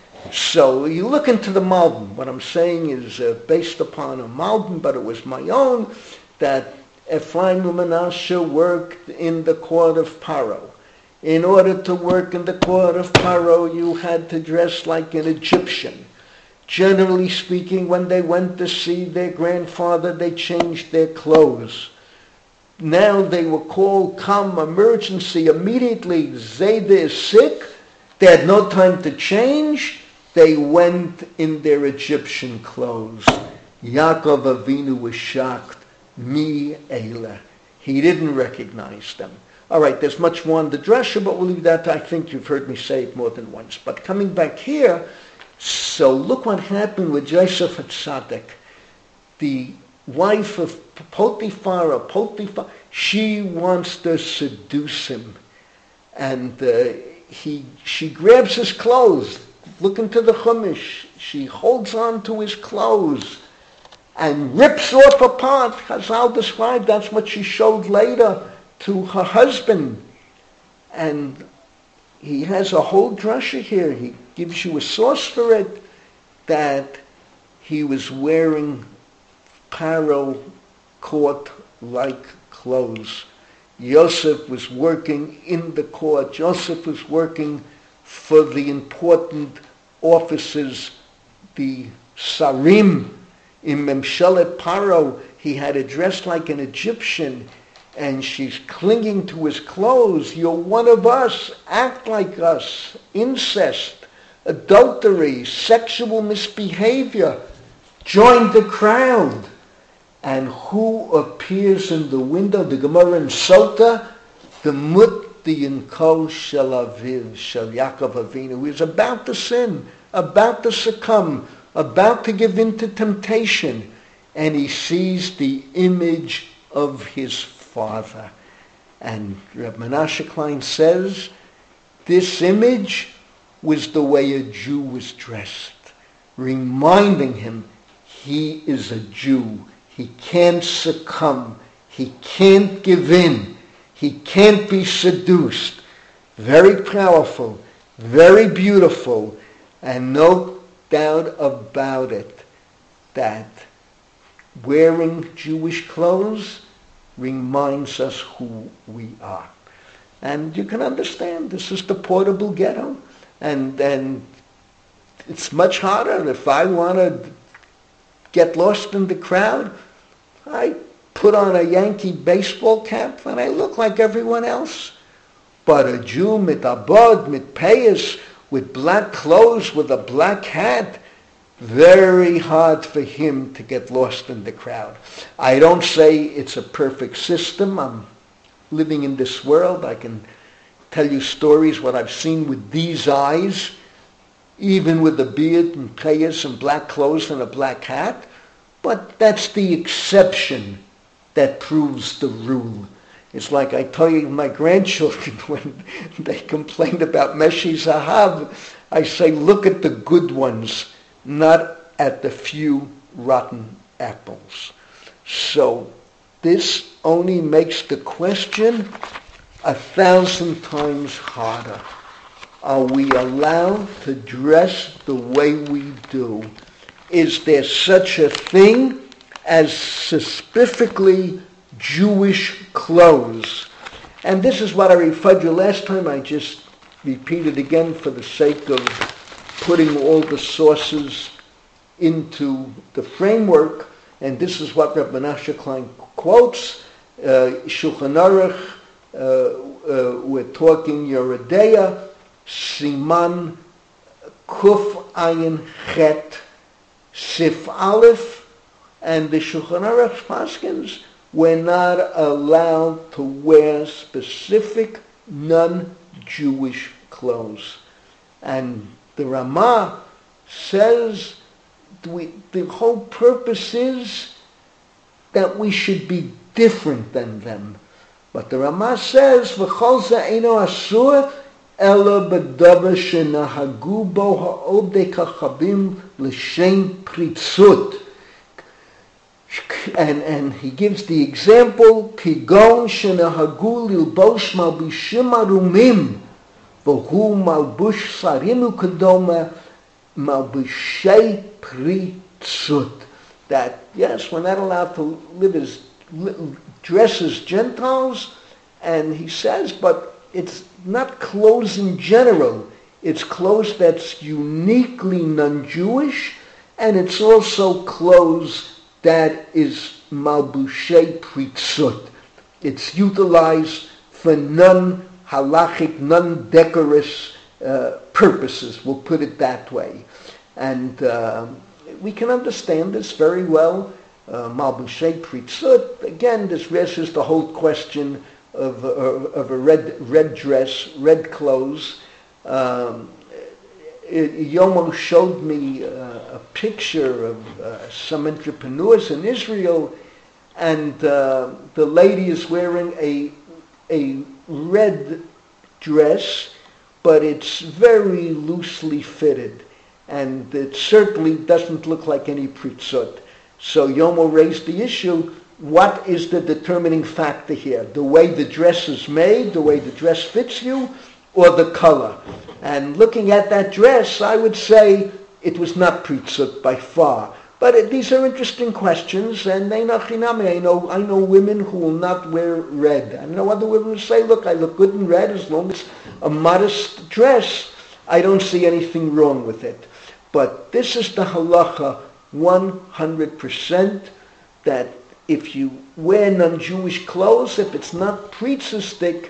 So you look into the Malbim. What I'm saying is based upon a Malbim, but it was my own, that Ephraim and Menashe worked in the court of Paro. In order to work in the court of Paro, you had to dress like an Egyptian. Generally speaking, when they went to see their grandfather, they changed their clothes. Now they were called, come, emergency, immediately. Zayda is sick. They had no time to change. They went in their Egyptian clothes. Yaakov Avinu was shocked. Mi Eila. He didn't recognize them. All right, there's much more on the dresser, but we'll leave that. I think you've heard me say it more than once. But coming back here, so look what happened with Yosef HaTzadik. The wife of Potiphar, she wants to seduce him. And she grabs his clothes. Look into the Chumash. She holds on to his clothes and rips off a part. Chazal described that's what she showed later to her husband. And he has a whole drasha here. He gives you a source for it, that he was wearing Paro court-like clothes. Yosef was working in the court. Joseph was working for the important officers, the Sarim. In Memshelet Paro, he had to dress like an Egyptian, and she's clinging to his clothes. You're one of us. Act like us. Incest, adultery, sexual misbehavior. Join the crowd. And who appears in the window? The Gemara in Sota, the Mutdiyin Kol Shel Aviv, Shel Yaakov Avinu, who is about to sin, about to succumb, about to give in to temptation, and he sees the image of his father. And Reb Menashe Klein says, this image was the way a Jew was dressed, reminding him he is a Jew. He can't succumb. He can't give in. He can't be seduced. Very powerful, very beautiful, and no doubt about it that wearing Jewish clothes reminds us who we are. And you can understand, this is the portable ghetto, and it's much harder. If I want to get lost in the crowd, I put on a Yankee baseball cap and I look like everyone else. But a Jew mit abod, mit payas, with black clothes, with a black hat, very hard for him to get lost in the crowd. I don't say it's a perfect system. I'm living in this world. I can tell you stories, what I've seen with these eyes, even with a beard and payas and black clothes and a black hat. But that's the exception that proves the rule. It's like I tell you my grandchildren when they complain about Meshi Zahav, I say, look at the good ones, not at the few rotten apples. So this only makes the question 1,000 times harder. Are we allowed to dress the way we do? Is there such a thing as specifically Jewish clothes? And this is what I referred to last time. I just repeat it again for the sake of putting all the sources into the framework. And this is what Reb Menashe Klein quotes. Shulchan Aruch, we're talking Yeridea, Siman Kuf Ayin Chet, Sif Aleph, and the Shulchan Aruch paskins, we're not allowed to wear specific non-Jewish clothes. And the Ramah says the whole purpose is that we should be different than them. But the Ramah says, V'chol za'eno asur ela b'davar shenahagu bo ha'odei kachabim l'shem pritzut. And he gives the example, Kigon shenahagu lilbosh malbishim arumim v'hu malbush sarim ukadoma malbishei pritzut. That, yes, we're not allowed to dress as Gentiles, and he says, but it's not clothes in general. It's clothes that's uniquely non-Jewish, and it's also clothes that is malbushei pritzut. It's utilized for non-halachic, non-decorous purposes, we'll put it that way. And we can understand this very well. Malbushei pritzut, again, this raises the whole question of a red dress, red clothes. Yomo showed me a picture of some entrepreneurs in Israel, and the lady is wearing a red dress, but it's very loosely fitted, and it certainly doesn't look like any pritzut. So Yomo raised the issue, what is the determining factor here? The way the dress is made, the way the dress fits you, or the color? And looking at that dress, I would say it was not pritzut by far. But these are interesting questions, and I know women who will not wear red. I know other women who say, look, I look good in red as long as it's a modest dress. I don't see anything wrong with it. But this is the halacha 100%, that if you wear non-Jewish clothes, if it's not pritzustic,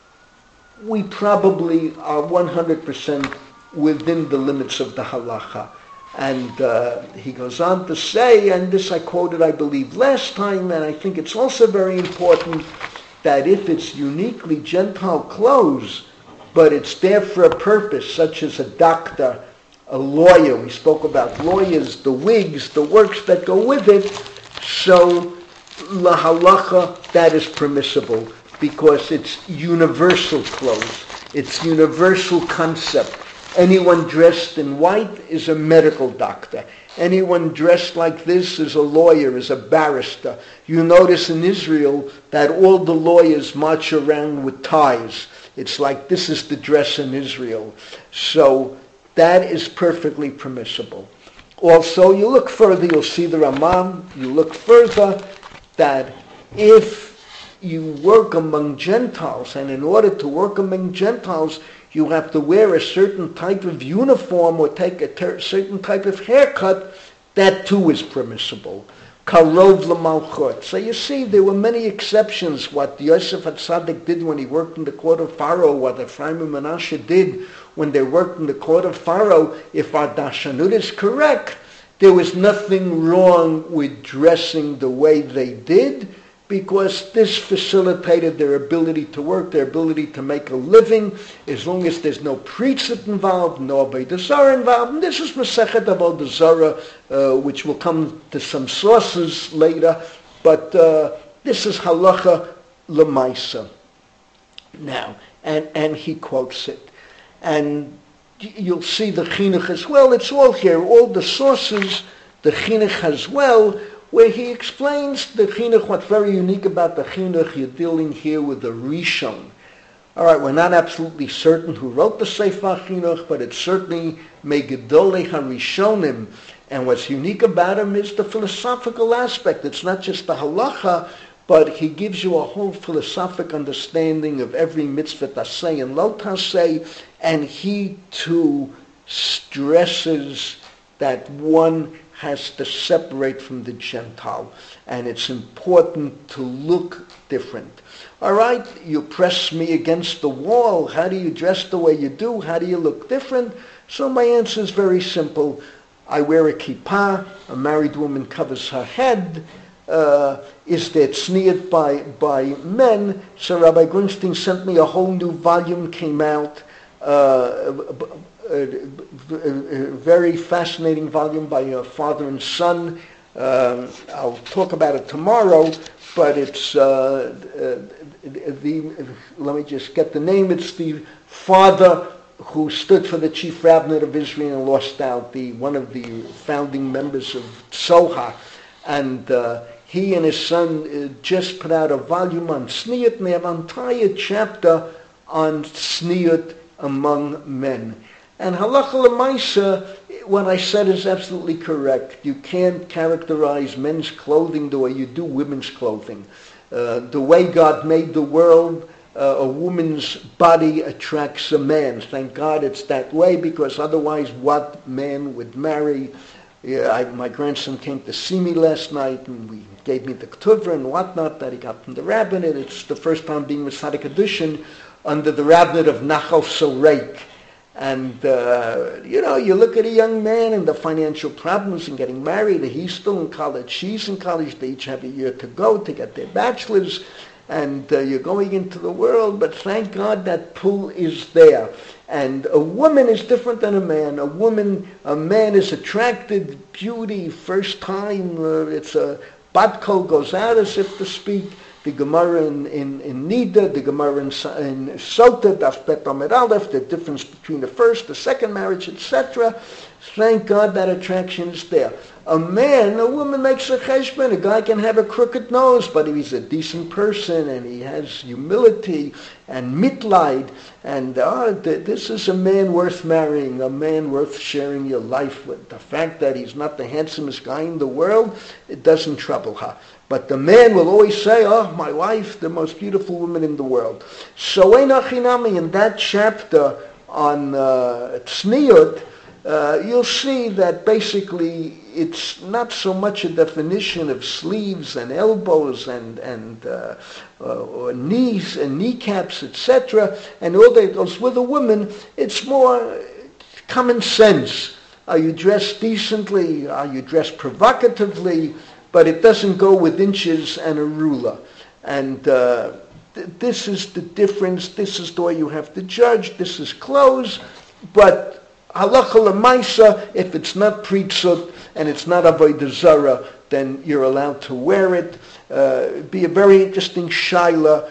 we probably are 100% within the limits of the halacha. And he goes on to say, and this I quoted, I believe, last time, and I think it's also very important, that if it's uniquely Gentile clothes, but it's there for a purpose, such as a doctor, a lawyer, we spoke about lawyers, the wigs, the works that go with it, so la halacha, that is permissible, because it's universal clothes. It's universal concept. Anyone dressed in white is a medical doctor. Anyone dressed like this is a lawyer, is a barrister. You notice in Israel that all the lawyers march around with ties. It's like this is the dress in Israel. So that is perfectly permissible. Also, you look further, you'll see the Ramam, you look further, that if you work among Gentiles, and in order to work among Gentiles, you have to wear a certain type of uniform or take a certain type of haircut, that too is permissible. Karov l'malchut. So you see, there were many exceptions. What Yosef HaTzadik did when he worked in the court of Pharaoh, what Ephraim and Manasseh did when they worked in the court of Pharaoh, if our Dashanut is correct, there was nothing wrong with dressing the way they did, because this facilitated their ability to work, their ability to make a living, as long as there's no pritzut involved, no avodah zarah involved. And this is Masechet avodah zarah, which will come to some sources later, but this is halacha l'maisa. Now, and he quotes it. And you'll see the chinuch as well. It's all here, all the sources, the chinuch as well, where he explains the chinuch, what's very unique about the chinuch. You're dealing here with the Rishon. All right, we're not absolutely certain who wrote the Sefer Chinuch, but it's certainly Megidolei HaRishonim. And what's unique about him is the philosophical aspect. It's not just the halacha, but he gives you a whole philosophic understanding of every mitzvah taseh and lo taseh, and he too stresses that one has to separate from the Gentile, and it's important to look different. All right, you press me against the wall. How do you dress the way you do? How do you look different? So my answer is very simple. I wear a kippah. A married woman covers her head. Is there tzniut by men? So Rabbi Grunstein sent me a whole new volume, came out, a very fascinating volume by a father and son. I'll talk about it tomorrow, but it's let me just get the name. It's the father who stood for the chief rabbinate of Israel and lost out, one of the founding members of Tzoha, and he and his son just put out a volume on tzniut, and they have an entire chapter on tzniut among men. And halacha l'maisa, what I said is absolutely correct. You can't characterize men's clothing the way you do women's clothing. The way God made the world, a woman's body attracts a man's. Thank God it's that way, because otherwise what man would marry? My grandson came to see me last night, and we gave me the ketuvah and whatnot that he got from the rabbinate. It's the first time being Mesadik Kedushin under the rabbinate of Nachal Soreik. And, you look at a young man and the financial problems and getting married. He's still in college. She's in college. They each have a year to go to get their bachelor's. And you're going into the world. But thank God that pull is there. And a woman is different than a man. A man is attracted, beauty, first time. It's a bat kol goes out, as if to speak. The Gemara in Nida, the Gemara in Sota, Daf Bet Amud Aleph, the difference between the first, the second marriage, etc. Thank God that attraction is there. A woman makes a cheshbon. A guy can have a crooked nose, but if he's a decent person and he has humility and mitleid, and this is a man worth marrying, a man worth sharing your life with. The fact that he's not the handsomest guy in the world, it doesn't trouble her. But the man will always say, my wife, the most beautiful woman in the world. So in that chapter on Tzniut, you'll see that basically it's not so much a definition of sleeves and elbows and or knees and kneecaps, etc. And all that goes with a woman. It's more common sense. Are you dressed decently? Are you dressed provocatively? But it doesn't go with inches and a ruler. And this is the difference. This is the way you have to judge. This is clothes. But halacha l'maisa, if it's not pritzut and it's not avodah zara, then you're allowed to wear it. Be a very interesting shaila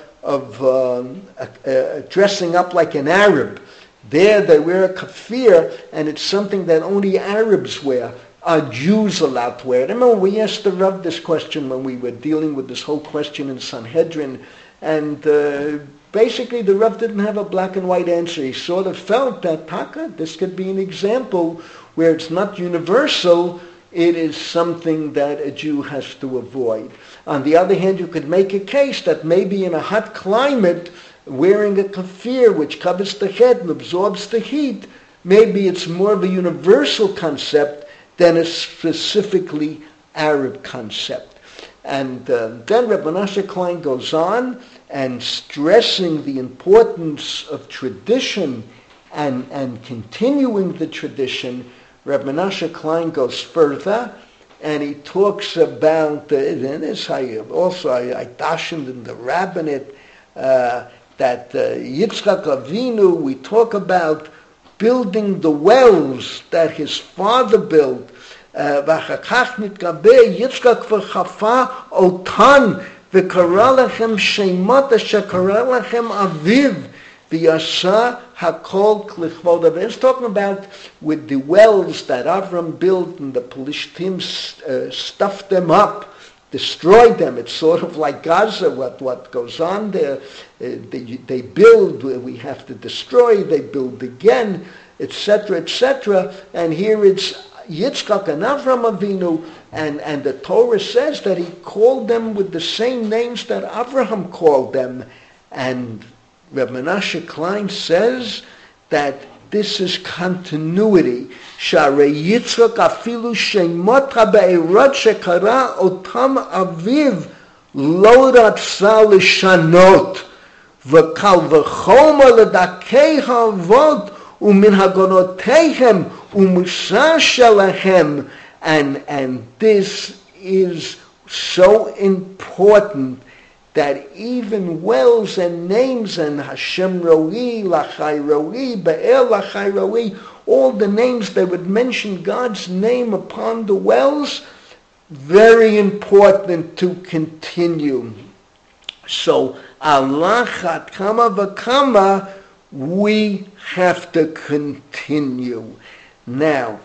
of dressing up like an Arab. There they wear a kafir, and it's something that only Arabs wear. Are Jews allowed to wear it? I remember we asked the Rav this question when we were dealing with this whole question in Sanhedrin, and basically the Rav didn't have a black and white answer. He sort of felt that this could be an example where it's not universal, it is something that a Jew has to avoid. On the other hand, you could make a case that maybe in a hot climate, wearing a kafir which covers the head and absorbs the heat, maybe it's more of a universal concept than a specifically Arab concept. And then Reb Menashe Klein goes on and stressing the importance of tradition and continuing the tradition. Reb Menashe Klein goes further and he talks about, and this I dashened in the rabbinate, that Yitzchak Avinu, we talk about building the wells that his father built. ואחר נתגבה יצחק וחפה אותן וקרא לכם שמות אשר קרא לכם אביו ויעשה הכל לכבוד. It's talking about with the wells that Avram built and the Pelishtim stuffed them up, destroyed them. It's sort of like Gaza, what goes on there. They build, we have to destroy, they build again, etc., etc. And here it's Yitzchak and Avram Avinu, and the Torah says that he called them with the same names that Avraham called them. And Reb Menashe Klein says that this is continuity. Sharei Yitzchak afilu shemot ha'be'erot shekara otam aviv lo ratza l'shanot v'kal v'chomer l'dakei ha'avot u'min hagonoteihem u'musar shalahem. And this is so important that even wells and names and Hashem Roi, Lachai Roi, Be'er Lachai Roi, all the names that would mention God's name upon the wells, very important to continue. So, Allah Kama V'Kama, we have to continue. Now,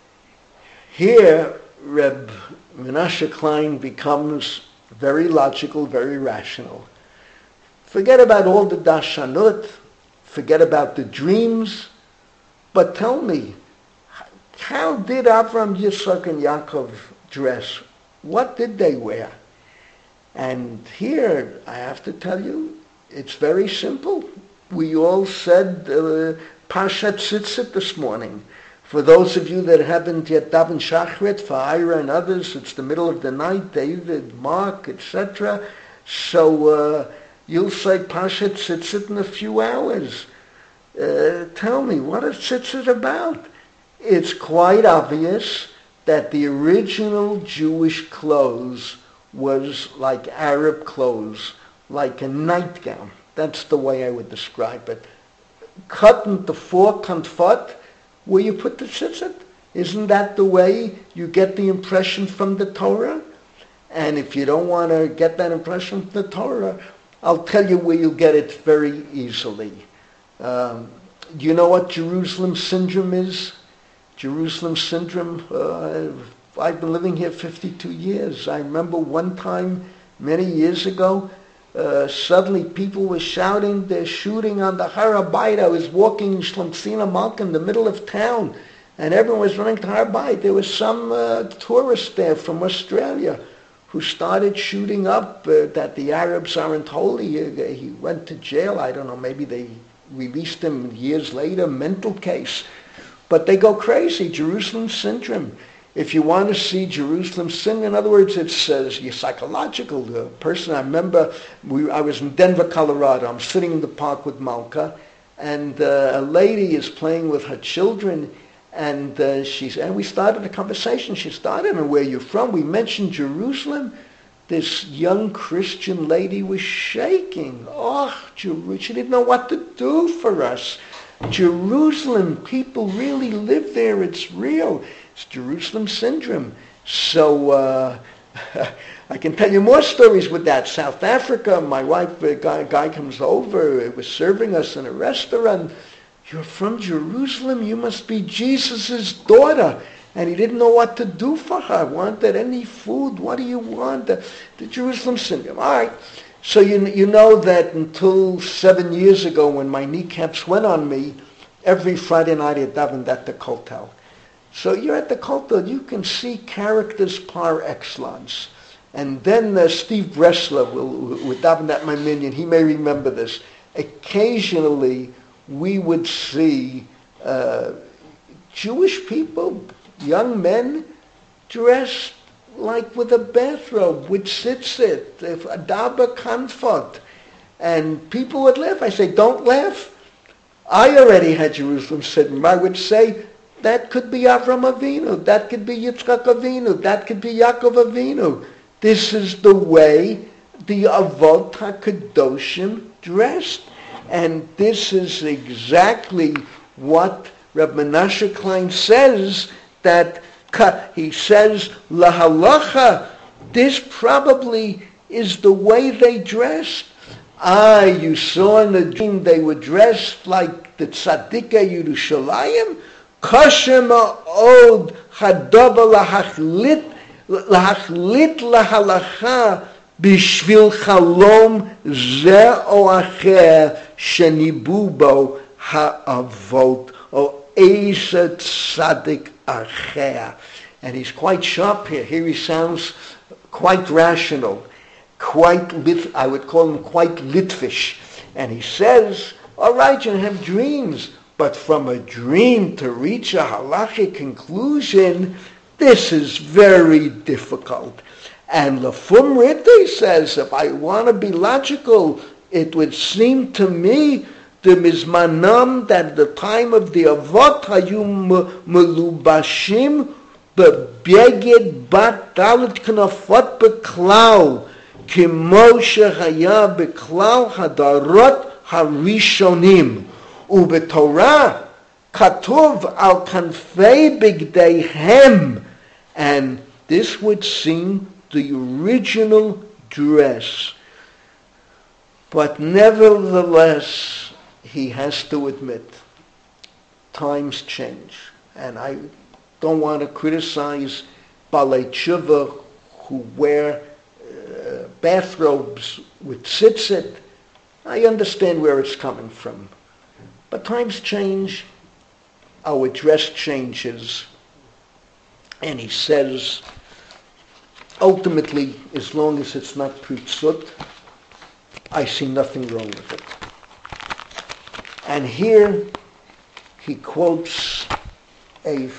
here Reb Menashe Klein becomes very logical, very rational. Forget about all the dashanut, forget about the dreams, but tell me, how did Avram, Yitzchak, and Yaakov dress? What did they wear? And here, I have to tell you, it's very simple. We all said Parshat Tzitzit this morning. For those of you that haven't yet davened Shachrit, for Ira and others, it's the middle of the night, David, Mark, etc. So you'll say Pashat Tzitzit in a few hours. Tell me, what is Tzitzit about? It's quite obvious that the original Jewish clothes was like Arab clothes, like a nightgown. That's the way I would describe it. Cut into 4 kanfot, where you put the tzitzit. Isn't that the way you get the impression from the Torah? And if you don't want to get that impression from the Torah, I'll tell you where you'll get it very easily. You know what Jerusalem syndrome is? Jerusalem syndrome, I've been living here 52 years. I remember one time, many years ago, suddenly people were shouting, they're shooting on the Har HaBayit. I was walking in Shlamsina Malka in the middle of town, and everyone was running to Har HaBayit. There was some tourist there from Australia who started shooting up that the Arabs aren't holy. He went to jail. I don't know, maybe they released him years later, mental case. But they go crazy, Jerusalem syndrome. If you want to see Jerusalem syndrome, in other words, it's your psychological person. I remember I was in Denver, Colorado. I'm sitting in the park with Malka, and a lady is playing with her children, and we started a conversation. She started, and where you're from? We mentioned Jerusalem. This young Christian lady was shaking. Oh, she didn't know what to do for us. Jerusalem, people really live there. It's real. It's Jerusalem syndrome. So I can tell you more stories with that. South Africa, my wife, a guy comes over, was serving us in a restaurant. You're from Jerusalem? You must be Jesus' daughter. And he didn't know what to do for her. Wanted any food? What do you want? The Jerusalem syndrome. All right. So you know that until 7 years ago when my kneecaps went on me, every Friday night I davened at the kotel. So you're at the kotel, you can see characters par excellence. And then Steve Bresler will daven at my minyan. He may remember this. Occasionally we would see Jewish people, young men, dressed like with a bathrobe, with tzitzit, a daber kanfot. And people would laugh. I say, don't laugh. I already had Jerusalem syndrome. I would say, that could be Avram Avinu, that could be Yitzchak Avinu, that could be Yaakov Avinu. This is the way the Avot HaKadoshim dressed. And this is exactly what Reb Menashe Klein says, that he says, lahalacha, this probably is the way they dressed. You saw in the dream they were dressed like the Tzaddikei Yerushalayim. Kashem od hadava lahachlit lahalacha bishvil chalom ze o acher shenibu bo ha'avot o eisa tzaddik acher. And he's quite sharp here. Here he sounds quite rational, I would call him quite Litvish. And he says, all right, you have dreams, but from a dream to reach a halachic conclusion, this is very difficult. And Lefum Ritti says, if I want to be logical, it would seem to me the mizmanam that at the time of the Avot hayu melubashim bebeged bat dalet knafot beklal kimo shehaya beklal hadarot harishonim ubetorah katuv al kanfei bigdeihem. And this would seem the original dress. But nevertheless, he has to admit, times change. And I don't want to criticize Balei Tshuva who wear bathrobes with tzitzit. I understand where it's coming from. But times change, our dress changes. And he says, ultimately, as long as it's not pritzut, I see nothing wrong with it. And here he quotes a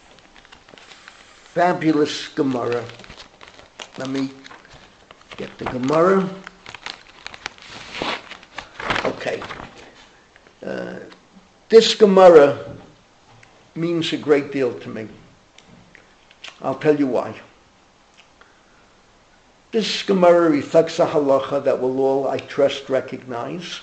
fabulous Gemara. Let me get the Gemara. Okay. This Gemara means a great deal to me. I'll tell you why. This Gemara reflects a halacha that we'll all, I trust, recognize.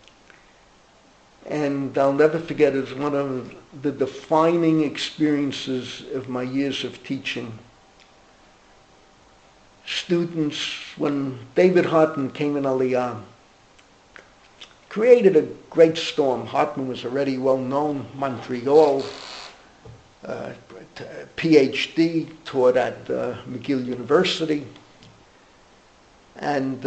And I'll never forget, it's one of the defining experiences of my years of teaching. Students, when David Hartman came in Aliyah, created a great storm. Hartman was already well known, Montreal, PhD, taught at McGill University. And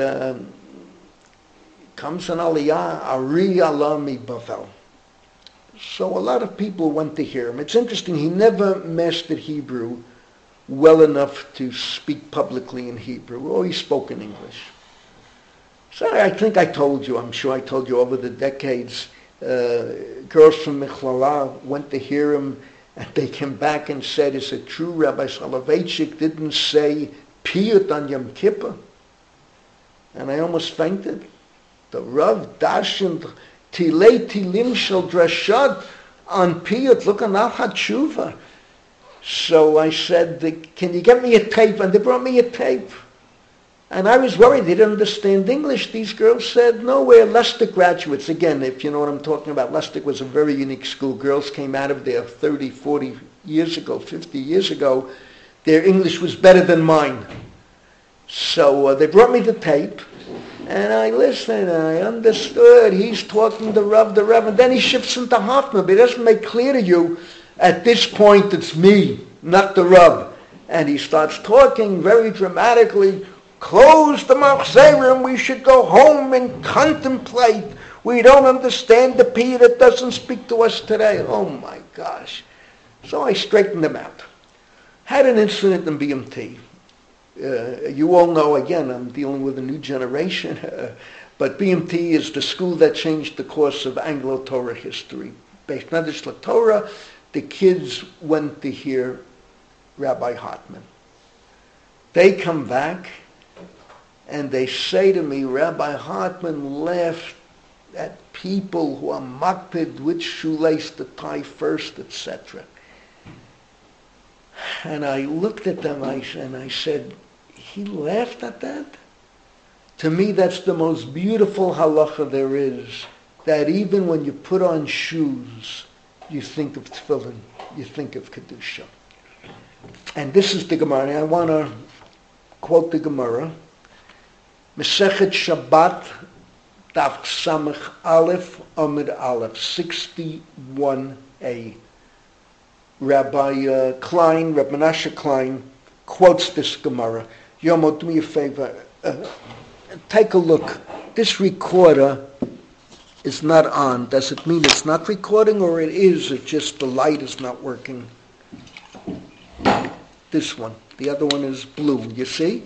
comes an Aliyah, Ari Allah mi Bavel. So a lot of people went to hear him. It's interesting, he never mastered Hebrew well enough to speak publicly in Hebrew. He always spoke in English. So I think I told you, I'm sure I told you over the decades, girls from Michlala went to hear him, and they came back and said, is it true Rabbi Soloveitchik didn't say Piyut on Yom Kippur? And I almost fainted. The Rav dashened Tilei Tilim Shel Drashot on Piyut, look on Al HaTshuva. So I said, can you get me a tape? And they brought me a tape. And I was worried they didn't understand English. These girls said, no, we're Lustig graduates. Again, if you know what I'm talking about, Lustig was a very unique school. Girls came out of there 30, 40 years ago, 50 years ago. Their English was better than mine. So they brought me the tape, and I listened, and I understood. He's talking to the Rev, and then he shifts into Hoffman, but he doesn't make clear to you, at this point it's me, not the Rev. And he starts talking very dramatically, close the Machzerim, we should go home and contemplate. We don't understand the P that doesn't speak to us today. Oh my gosh. So I straightened him out. Had an incident in BMT. You all know, again, I'm dealing with a new generation, but BMT is the school that changed the course of Anglo-Torah history. Based Medrash LaTorah, the kids went to hear Rabbi Hartman. They come back and they say to me, Rabbi Hartman laughed at people who are makpid, which shoelace to tie first, etc. And I looked at them and I said, he laughed at that? To me, that's the most beautiful halacha there is, that even when you put on shoes, you think of tefillin, you think of kedusha. And this is the Gemara. I want to quote the Gemara. Masechet Shabbat, Daf Samach Aleph, Amid Aleph, 61a. Rabbi Klein, Rabbi Menashe Klein, quotes this Gemara. Yomo, do me a favor. Take a look. This recorder is not on. Does it mean it's not recording, or it is? It's just the light is not working. This one. The other one is blue. You see?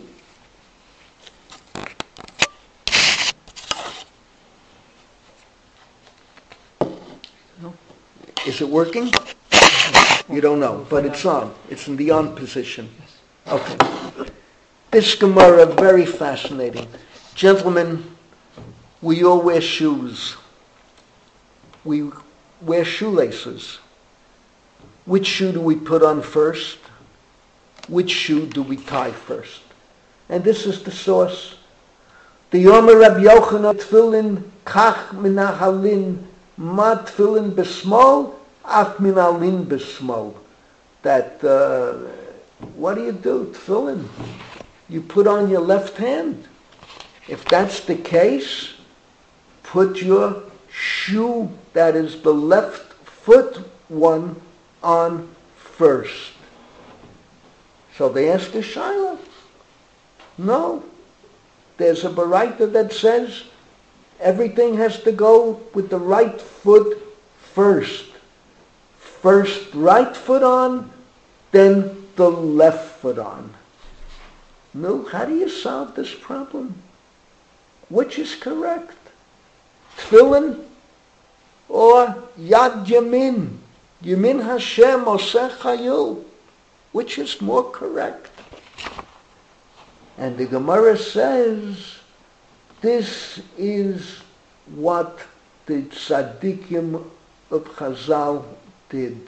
No. Is it working? You don't know, but it's on. It's in the on position. Okay. This Gemara, very fascinating. Gentlemen, we all wear shoes. We wear shoelaces. Which shoe do we put on first? Which shoe do we tie first? And this is the source. The Yomer Rab Yochanan Tfilin Kach Minahalin Ma Tfilin Besmol Af Minalin Besmol. That what do? Tfilin. You put on your left hand. If that's the case, put your shoe, that is the left foot one, on first. So they asked the Shaila. No. There's a Baraita that says everything has to go with the right foot first. First right foot on, then the left foot on. No, how do you solve this problem? Which is correct? Tefillin or Yad Yamin? Yemin Hashem oseh chayil. Which is more correct? And the Gemara says, this is what the tzaddikim of Chazal did.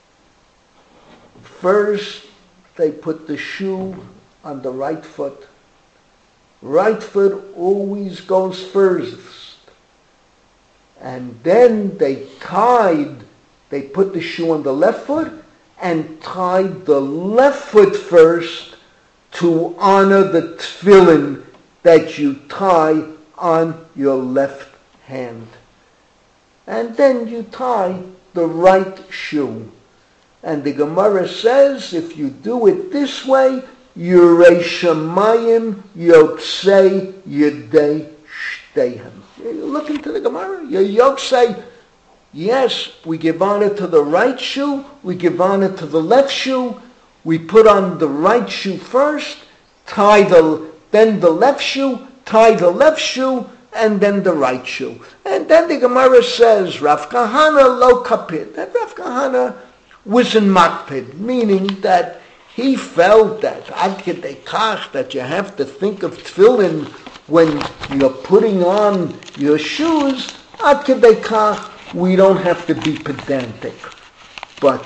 First, they put the shoe on the right foot. Right foot always goes first. And then they put the shoe on the left foot and tied the left foot first to honor the tefillin that you tie on your left hand. And then you tie the right shoe. And the Gemara says, if you do it this way, Yirei Shamayim Yoksei Yedei Shteihem. You look into the Gemara, Yoksei, yes, we give honor to the right shoe, we give honor to the left shoe, we put on the right shoe first, then the left shoe, tie the left shoe, and then the right shoe. And then the Gemara says, Rav Kahana lo kapid. That Rav Kahana was in makpid, meaning that he felt that ad kedei kach, that you have to think of tefillin when you're putting on your shoes. Ad kedei kach, we don't have to be pedantic, but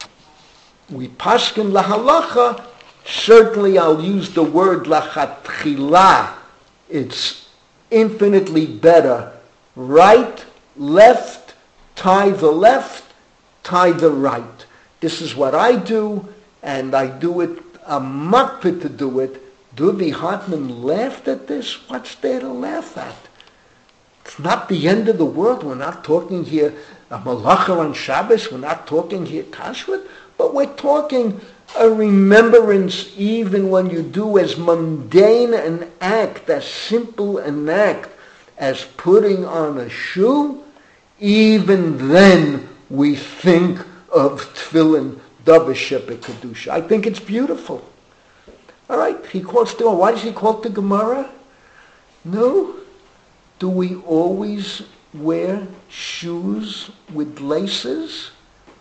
we paskin lahalacha. Certainly, I'll use the word lachatchila. It's infinitely better. Right, left, tie the left, tie the right. This is what I do, and I do it, I'm makpid to do it. Dubi Hartman laughed at this. What's there to laugh at? It's not the end of the world. We're not talking here a malacha on Shabbos. We're not talking here kashrut, but we're talking a remembrance even when you do as mundane an act, as simple an act as putting on a shoe. Even then we think of tefillin davar shebekedusha. I think it's beautiful. All right, he quotes the. Why does he quote the Gemara? No. Do we always wear shoes with laces?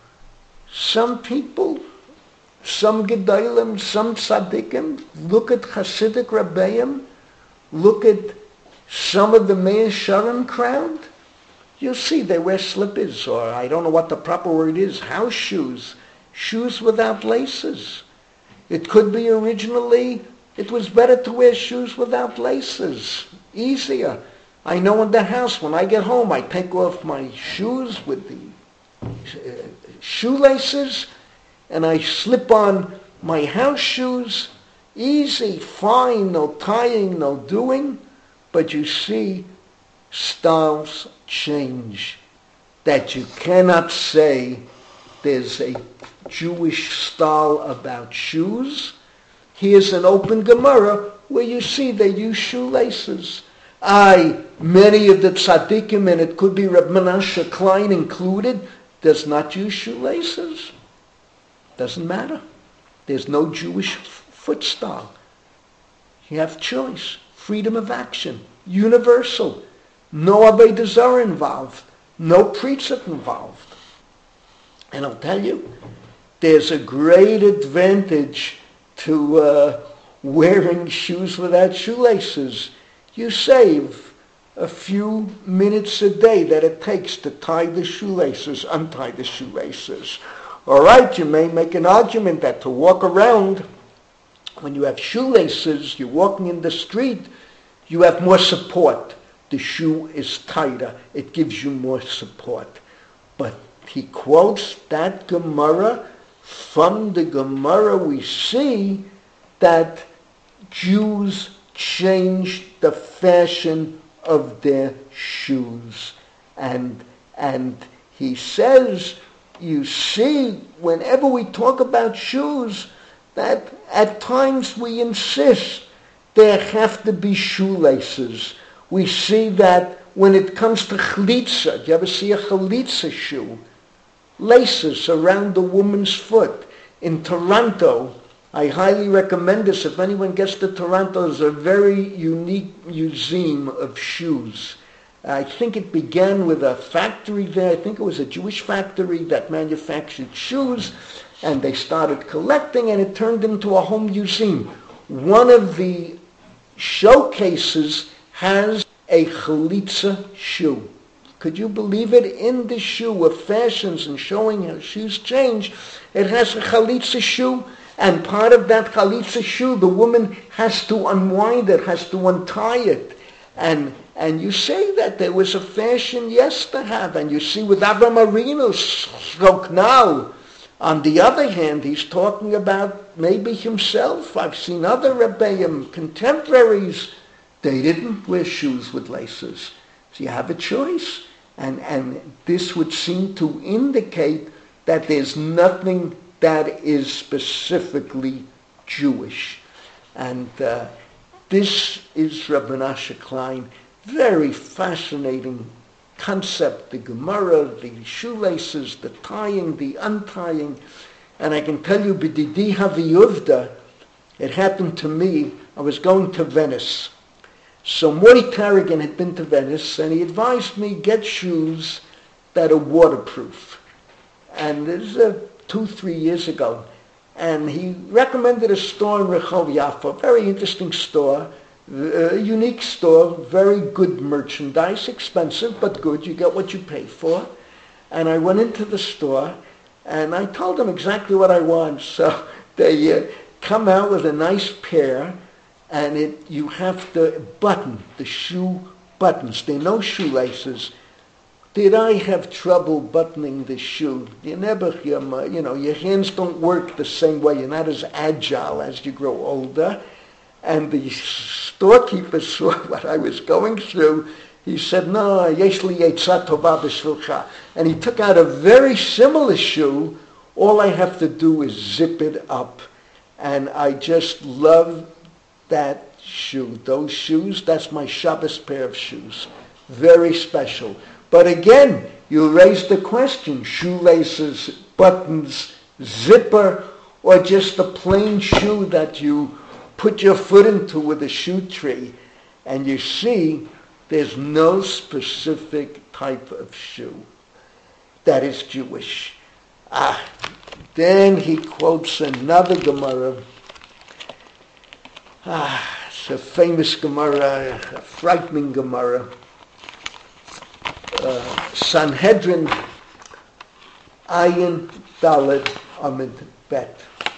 Some people, some gedolim, some tzaddikim, look at Hasidic Rabbeim, look at some of the Meir Sharon crowd. You'll see they wear slippers, or I don't know what the proper word is, house shoes, shoes without laces. It could be originally, it was better to wear shoes without laces, easier. I know in the house, when I get home, I take off my shoes with the shoelaces, and I slip on my house shoes. Easy, fine, no tying, no doing. But you see, styles change. That you cannot say there's a Jewish style about shoes. Here's an open Gemara where you see they use shoelaces. Many of the tzaddikim, and it could be Reb Menashe Klein included, does not use shoelaces. Doesn't matter. There's no Jewish foot style. You have choice, freedom of action, universal. No Avodah Zarah involved, no precept involved. And I'll tell you, there's a great advantage to wearing shoes without shoelaces. You save a few minutes a day that it takes to tie the shoelaces, untie the shoelaces. All right, you may make an argument that to walk around, when you have shoelaces, you're walking in the street, you have more support. The shoe is tighter. It gives you more support. But he quotes that Gemara. From the Gemara we see that Jews changed the fashion of their shoes. And he says, you see, whenever we talk about shoes, that at times we insist there have to be shoelaces. We see that when it comes to chalitza, do you ever see a chalitza shoe? Laces around the woman's foot. In Toronto, I highly recommend this. If anyone gets to Toronto, there's a very unique museum of shoes. I think it began with a factory there. I think it was a Jewish factory that manufactured shoes, and they started collecting, and it turned into a home museum. One of the showcases has a chalitza shoe. Could you believe it? In the shoe of fashions and showing how shoes change, it has a chalitza shoe, and part of that chalitza shoe, the woman has to unwind it, has to untie it. And you say that there was a fashion yes to have, and you see with Avram Avinu spoke now. On the other hand, he's talking about maybe himself. I've seen other Rebbeim, contemporaries, they didn't wear shoes with laces. So you have a choice. And this would seem to indicate that there's nothing that is specifically Jewish. And this is Rabbi Menashe Klein. Very fascinating concept, the Gemara, the shoelaces, the tying, the untying. And I can tell you, B'didi Haviyuvda, it happened to me. I was going to Venice. So Morty Tarragon had been to Venice, and he advised me, get shoes that are waterproof. And this is 2-3 years ago. And he recommended a store in Rehov Yafo, a very interesting store, a unique store, very good merchandise, expensive but good. You get what you pay for. And I went into the store, and I told them exactly what I want. So they come out with a nice pair, and you have to button the shoe buttons. There are no shoelaces. Did I have trouble buttoning the shoe? Your hands don't work the same way. You're not as agile as you grow older. And the storekeeper saw what I was going through. He said, no, yesh li yetzah tova b'shvilcha. And he took out a very similar shoe. All I have to do is zip it up. And I just love that shoe. Those shoes, that's my Shabbos pair of shoes. Very special. But again, you raise the question, shoelaces, buttons, zipper, or just a plain shoe that you put your foot into with a shoe tree. And you see, there's no specific type of shoe that is Jewish. Then he quotes another Gemara. It's a famous Gemara, a frightening Gemara. Sanhedrin, Ayin Dalet Amid Bet.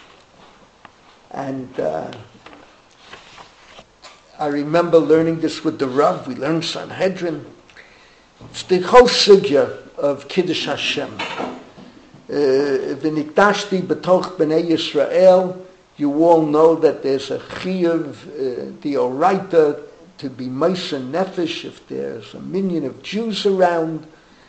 And I remember learning this with the Rav. We learned Sanhedrin. It's the whole sugya of Kiddush Hashem. V'nikdashti b'toch b'nei Yisrael. You all know that there's a chiyuv, the oraita, to be Moshe Nefesh if there's a minion of Jews around,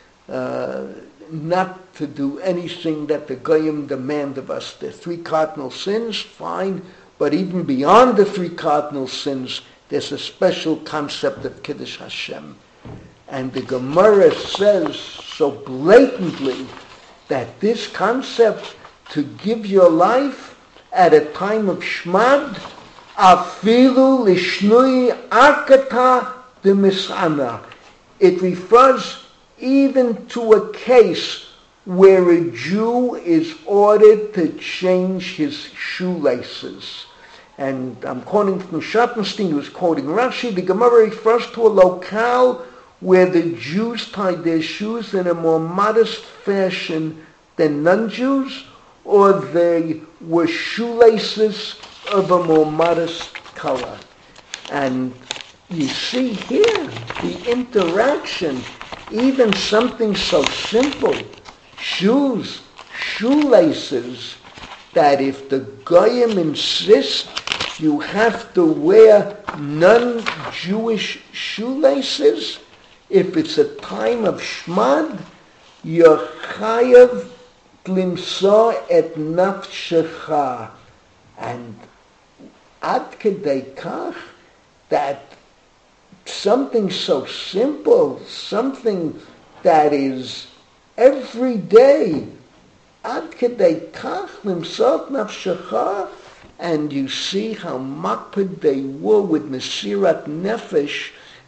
not to do anything that the Goyim demand of us. The 3 cardinal sins, fine, but even beyond the 3 cardinal sins, there's a special concept of Kiddush Hashem. And the Gemara says so blatantly that this concept to give your life at a time of Shmad, afilu lishnui arkata de misana. It refers even to a case where a Jew is ordered to change his shoelaces. And I'm quoting from Schottenstein, who was quoting Rashi. The Gemara refers to a locale where the Jews tied their shoes in a more modest fashion than non-Jews, or they were shoelaces of a more modest color. And you see here the interaction, even something so simple, shoes, shoelaces, that if the Goyim insist you have to wear non-Jewish shoelaces, if it's a time of Shmad, you're chayav limsa et nafshecha. And ad kedei kach, that something so simple, something that is every day, ad kedei kach limsa et nafshecha, and you see how makpid they were with Mesirat Nefesh,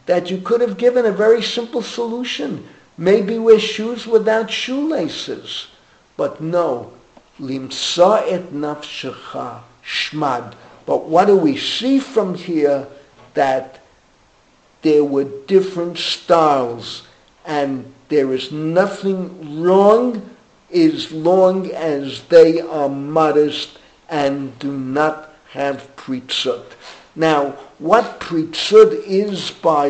that you could have given a very simple solution. Maybe wear shoes without shoelaces. But no, limsa et nafshecha shmad. But what do we see from here? That there were different styles, and there is nothing wrong as long as they are modest and do not have pritzut. Now, what pritzut is by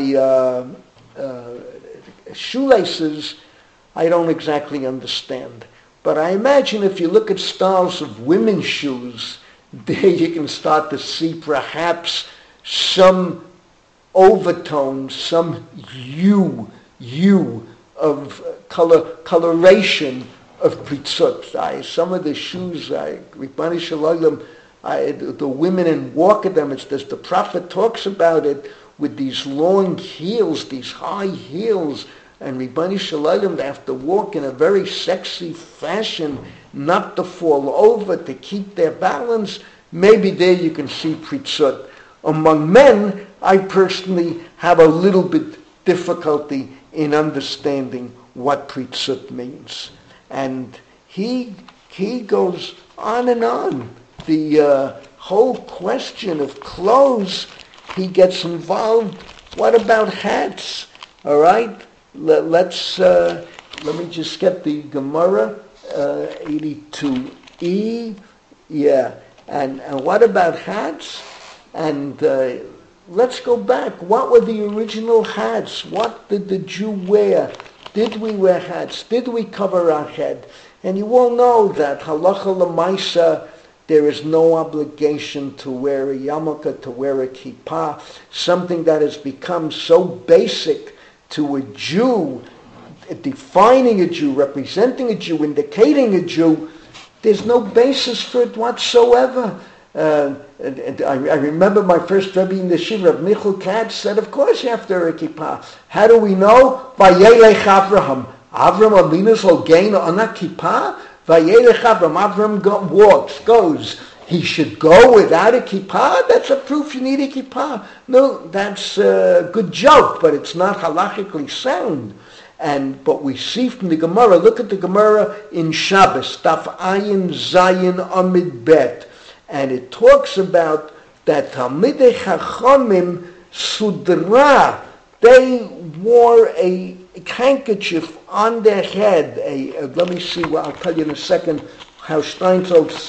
shoelaces, I don't exactly understand. But I imagine if you look at styles of women's shoes, there you can start to see perhaps some overtones, some hue of coloration of pritzut. Some of the shoes, Ribbani Shalom, the women and walk at them, the prophet talks about it with these long heels, these high heels, and Ribbani Shalom, they have to walk in a very sexy fashion, not to fall over, to keep their balance. Maybe there you can see pritzut. Among men, I personally have a little bit difficulty in understanding what pritzut means. And he goes on and on. The whole question of clothes, he gets involved. What about hats? All right, let me just get the Gemara 82e. Yeah, and what about hats? And let's go back. What were the original hats? What did the Jew wear? Did we wear hats? Did we cover our head? And you all know that halacha l'maisa, there is no obligation to wear a yarmulke, to wear a kippah, something that has become so basic to a Jew, defining a Jew, representing a Jew, indicating a Jew. There's no basis for it whatsoever. And I remember my first Rebbe in the Shiva, Rav Michal Katz, said, of course you have to wear a kippah. How do we know? Vayelech Avraham. Avram Avinu's Hogein on a kippah? Vayelech Avram. Avram goes. He should go without a kippah? That's a proof you need a kippah. No, that's a good joke, but it's not halachically sound. But we see from the Gemara, look at the Gemara in Shabbos, Daf Ayin Zayin Amid Bet. And it talks about that Talmidei Chachamim Sudra, they wore a handkerchief on their head. Let me see, I'll tell you in a second how Steinsaltz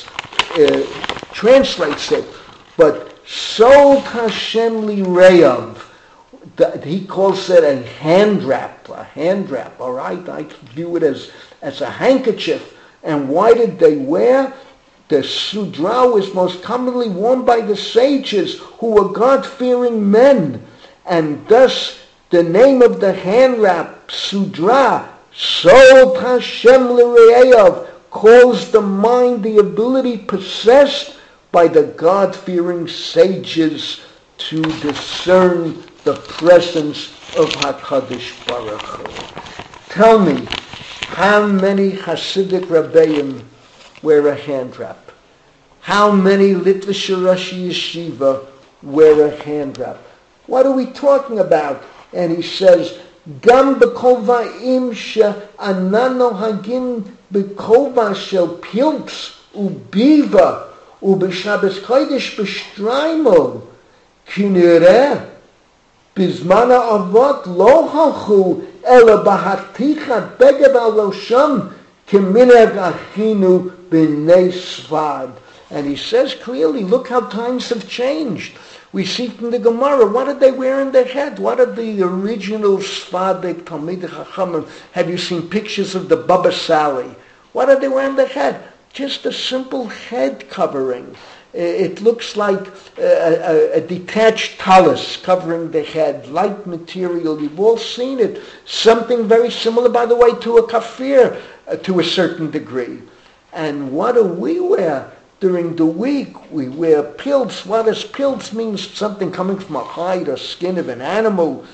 translates it. But Sod Hashem Lireyav, he calls it a hand wrap, all right? I view it as a handkerchief. And why did they wear? The Sudra was most commonly worn by the sages who were God-fearing men. And thus, the name of the hand wrap, Sudra, Sod Hashem L'Re'eyav, calls the mind the ability possessed by the God-fearing sages to discern the presence of HaKadosh Baruch Hu. Tell me, how many Hasidic Rabbeim wear a hand wrap? How many Litvishe Rashi Yeshiva wear a hand wrap? What are we talking about? And he says, Gam b'kova'im she'anano hagin b'kova shel piltz u'biva u'b'shabes kodesh b'shtraimo kinireh b'zman ha'avot lo halchu ela b'hatichat beged al rosham kemineg achinu b'nei Sfad. And he says clearly, look how times have changed. We see from the Gemara, what did they wear in their head? What are the original Sfadik Talmidei Chachamim? Have you seen pictures of the Baba Sali? What did they wear in their head? Just a simple head covering. It looks like a detached talus covering the head, light material. You've all seen it. Something very similar, by the way, to a kafir to a certain degree. And what do we wear? During the week, we wear pilts. What does pilts mean? Something coming from a hide or skin of an animal,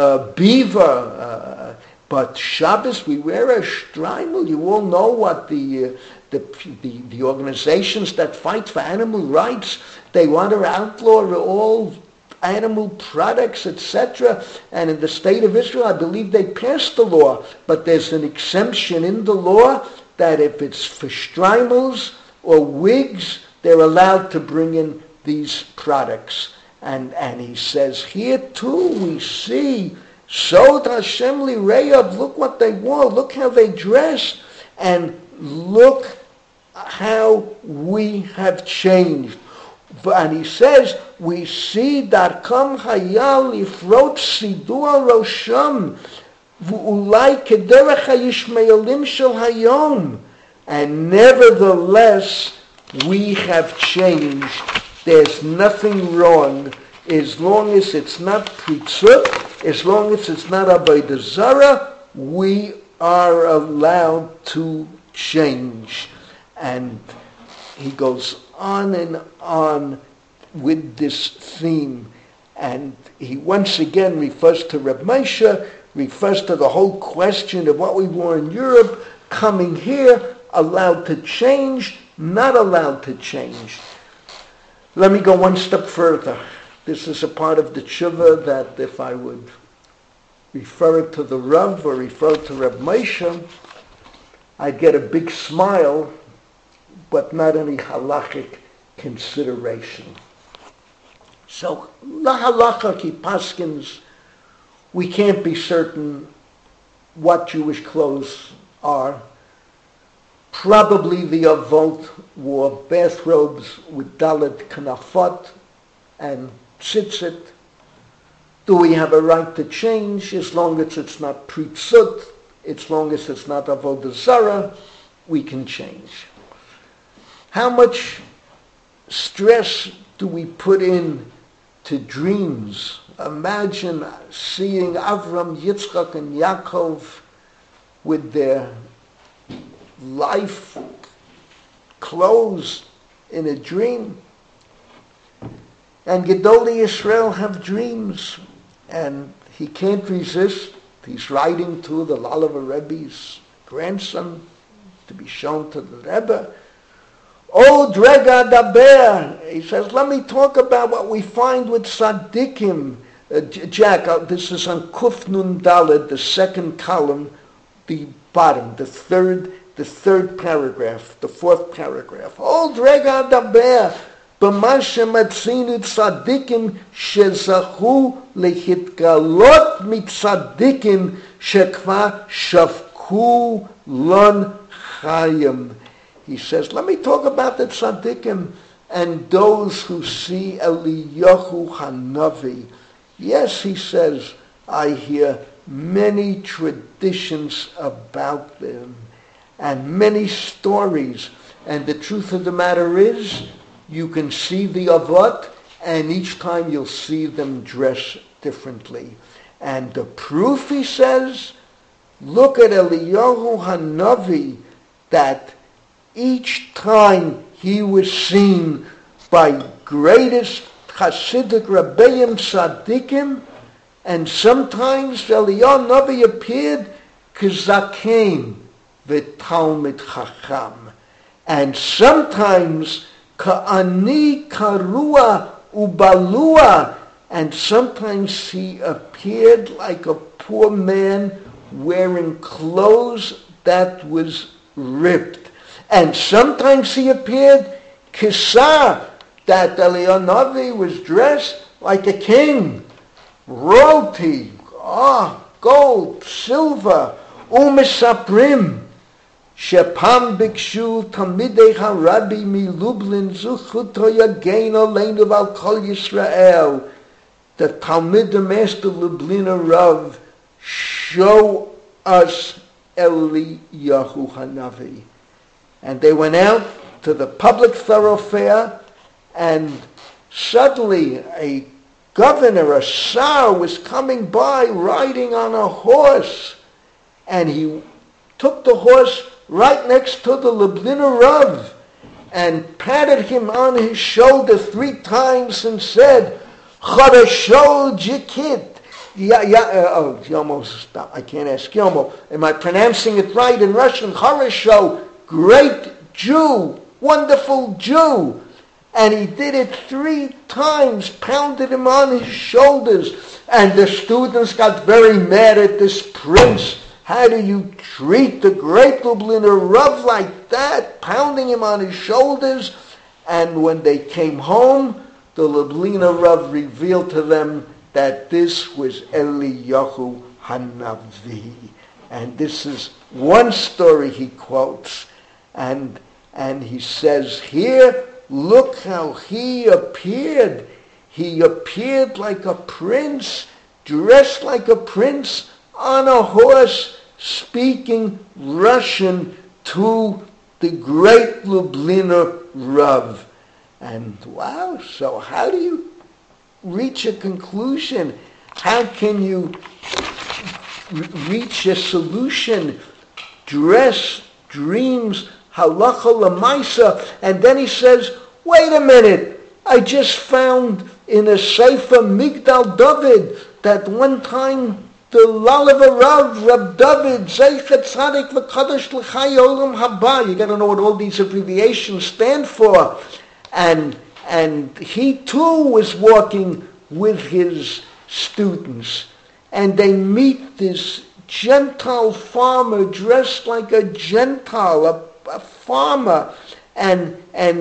beaver. But Shabbos, we wear a shtreimel. You all know what the organizations that fight for animal rights, they want to outlaw all animal products, etc. And in the state of Israel, I believe they passed the law, but there's an exemption in the law that if it's for streimels or wigs, they're allowed to bring in these products. And he says, here too we see, Sod Hashem Lireyav, look what they wore, look how they dressed, and look how we have changed. And he says, we see Darkam Hayal Ifrot Sidu al Rosham, V'ulai Kederech HaYishmaelim Shel Hayom. And nevertheless, we have changed. There's nothing wrong as long as it's not pritzut, as long as it's not avodah zarah, we are allowed to change. And he goes on and on with this theme. And he once again refers to Reb Moshe, refers to the whole question of what we wore in Europe, coming here, allowed to change, not allowed to change. Let me go one step further. This is a part of the tshuva that if I would refer it to the Rav or refer to Reb Moshe, I'd get a big smile, but not any halachic consideration. So, la halacha ki paskins, we can't be certain what Jewish clothes are. Probably the Avot wore bathrobes with dalet kanafot and tzitzit. Do we have a right to change? As long as it's not pritzut, as long as it's not avodah zarah, we can change. How much stress do we put in to dreams? Imagine seeing Avram, Yitzchak, and Yaakov with their life clothes in a dream. And Gedolei Yisrael have dreams, and he can't resist. He's writing to the Lalav Rebbe's grandson to be shown to the Rebbe. Oh, Drega Daber, he says, let me talk about what we find with Tzaddikim. Jack, this is on Kuf Nun Daled, the second column, the bottom, the third paragraph, the fourth paragraph. Oh, Drega Daber, b'ma shematzinu tzaddikim shezachu lehitgalot mitzaddikim shekva shavku lon chayim. He says, let me talk about the tzaddikim and those who see Eliyahu Hanavi. Yes, he says, I hear many traditions about them and many stories. And the truth of the matter is, you can see the Avot, and each time you'll see them dress differently. And the proof, he says, look at Eliyahu Hanavi, that each time he was seen by greatest Hasidic Rebbeim Tzaddikim, and sometimes Eliyahu Hanavi appeared K'zaken v'Talmid Chacham, and sometimes Ka'ani Karua Ubalua, and sometimes he appeared like a poor man wearing clothes that was ripped. And sometimes he appeared Kisar, that Eliyahu Hanavi was dressed like a king. Royalty, gold, silver, u'misaprim. Shepam bikshu tamidei harabi milublin zuchuto yagein aleinu val kol Yisrael. The Talmid, the master Lubliner Rav, show us Eliyahu Hanavi. And they went out to the public thoroughfare, and suddenly a governor, a Tsar, was coming by riding on a horse, and he took the horse right next to the Lubliner Rav and patted him on his shoulder 3 times and said, Chorasho Jikit. Yomo, stop. I can't ask Yomo. Am I pronouncing it right in Russian? Chorasho, great Jew, wonderful Jew. And he did it 3 times, pounded him on his shoulders. And the students got very mad at this prince. How do you treat the great Lubliner Rav like that, pounding him on his shoulders? And when they came home, the Lubliner Rav revealed to them that this was Eliyahu Hanavi. And this is one story he quotes. And he says here, look how he appeared. He appeared like a prince, dressed like a prince, on a horse, speaking Russian to the great Lubliner Rav. And wow, so how do you reach a conclusion? How can you reach a solution? Dress, dreams, halacha lemaisa. And then he says, wait a minute, I just found in a Sefer Migdal David that one time the Lalav Rav David, Zeichet Tzadik V'Kadosh L'Chai Olam Haba. You got to know what all these abbreviations stand for. And he too was walking with his students. And they meet this Gentile farmer dressed like a Gentile, a farmer. And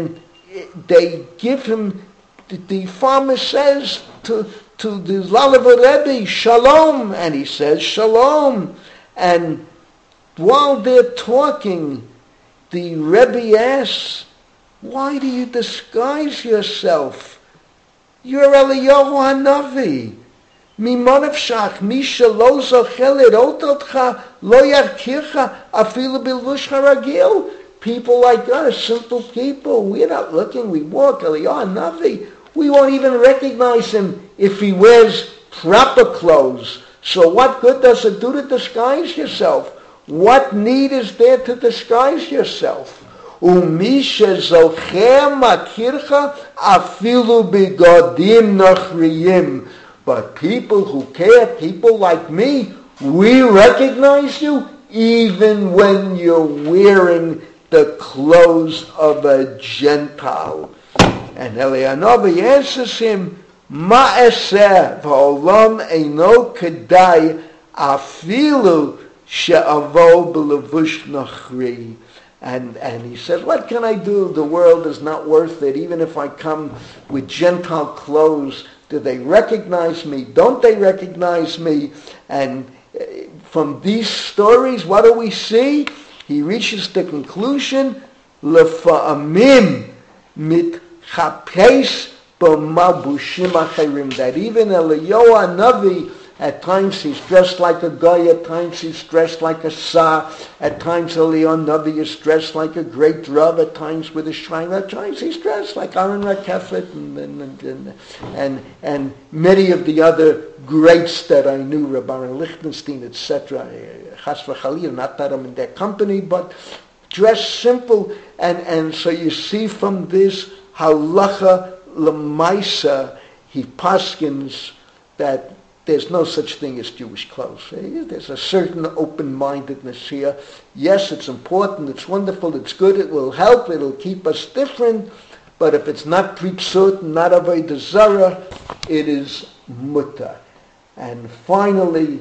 they give him, the farmer says to the Lalav Rebbe, Shalom, and he says, Shalom. And while they're talking, the Rebbe asks, why do you disguise yourself? You're Eliyahu Hanavi. Mimonavshach, Misha lo zochel erototcha, lo yarkircha, afilu bilvush haragil. People like us, simple people, we're not looking, we walk, Eliyahu Hanavi. We won't even recognize him if he wears proper clothes. So what good does it do to disguise yourself? What need is there to disguise yourself? Umisha zocher makircha afilu bigodim nachriyim. But people who care, people like me, we recognize you even when you're wearing the clothes of a Gentile. And Eliyahu answers him, Ma'aseh v'olam eino kedai afilu she'avo b'levush nachri. And he says, what can I do? The world is not worth it. Even if I come with Gentile clothes, do they recognize me? Don't they recognize me? And from these stories, what do we see? He reaches the conclusion, Lefa'amim mit chapes b'mabushim acherim. That even Eliyahu Hanavi, at times he's dressed like a guy, at times he's dressed like a sar, at times Eliyahu Hanavi is dressed like a great Rav, at times with a shrine, at times he's dressed like Aaron Rakefet and many of the other greats that I knew, Rabbi Lichtenstein, etc. Chas v'chalil, not that I'm in their company, but dressed simple. And so you see from this, halacha l'maisa, he paskins that there's no such thing as Jewish clothes. There's a certain open-mindedness here. Yes, it's important, it's wonderful, it's good, it will help, it'll keep us different, but if it's not pritzut, not avodah zarah, it is mutter. And finally,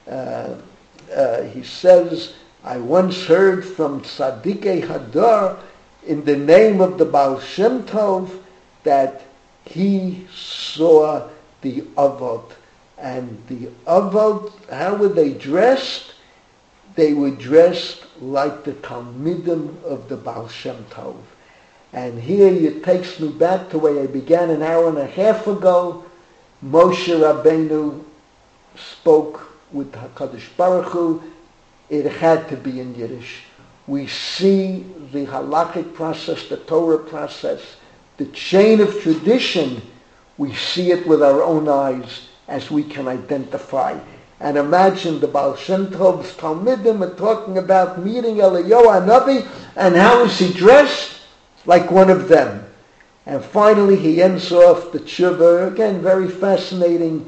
he says, I once heard from Tzadikei Hadar, in the name of the Baal Shem Tov, that he saw the Avot. And the Avot, how were they dressed? They were dressed like the Talmidim of the Baal Shem Tov. And here it takes me back to where I began an hour and a half ago. Moshe Rabbeinu spoke with HaKadosh Baruch Hu. It had to be in Yiddish. We see the halachic process, the Torah process, the chain of tradition. We see it with our own eyes as we can identify. And imagine the Baal Shem Tov's Talmidim are talking about meeting Eliyahu Hanavi, and how is he dressed? Like one of them. And finally he ends off the tshuva, again very fascinating.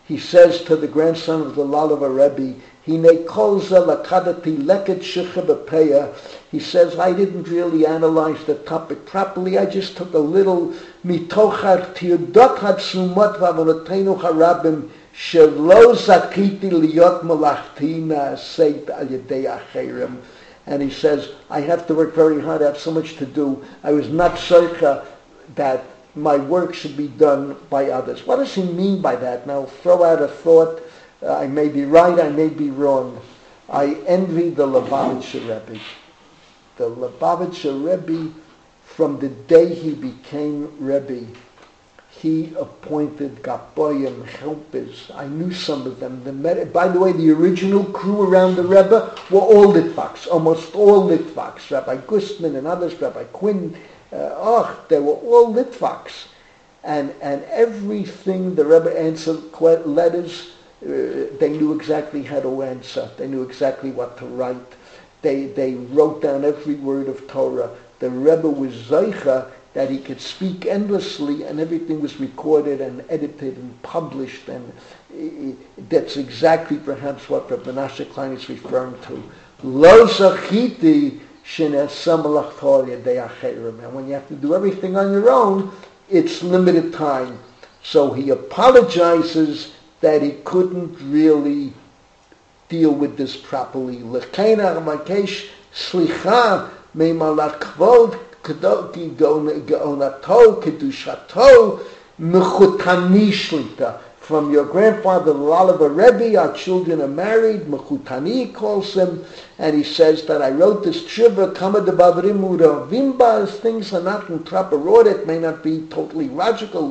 he says to the grandson of the Lalavar Rebbe, Hine kol ze lakadati leket shicha b'peya. He says, I didn't really analyze the topic properly. I just took a little mitochar tiudot hatzumot v'avonoteinu harabim shelo zakiti liyot malachti na'aseit al yedei acherim. And he says, I have to work very hard. I have so much to do. I was not certain that my work should be done by others. What does he mean by that? Now, throw out a thought. I may be right, I may be wrong. I envy the Lubavitcher Rebbe. The Lubavitcher Rebbe, from the day he became Rebbe, he appointed Gaboyim, helpers. I knew some of them. By the way, the original crew around the Rebbe were all Litvaks, almost all Litvaks. Rabbi Gustman and others, Rabbi Quinn, they were all Litvaks. And everything the Rebbe answered, letters, they knew exactly how to answer. They knew exactly what to write. They wrote down every word of Torah. The Rebbe was Zeicha that he could speak endlessly, and everything was recorded and edited and published, and that's exactly perhaps what Rabbi Menashe Klein is referring to. Lo zachiti shenaseh malachto al yedei acherim. And when you have to do everything on your own, it's limited time. So he apologizes that he couldn't really deal with this properly. L'chein ha'makesh slicha me'malat kvod Kedoti geonato kedushato mechutani shlita. From your grandfather, the Lalavar Rebbe, our children are married. Mechutani calls him, and he says that I wrote this tshuva. Kama debavrim uravimba. Things are not in proper order. It may not be totally logical.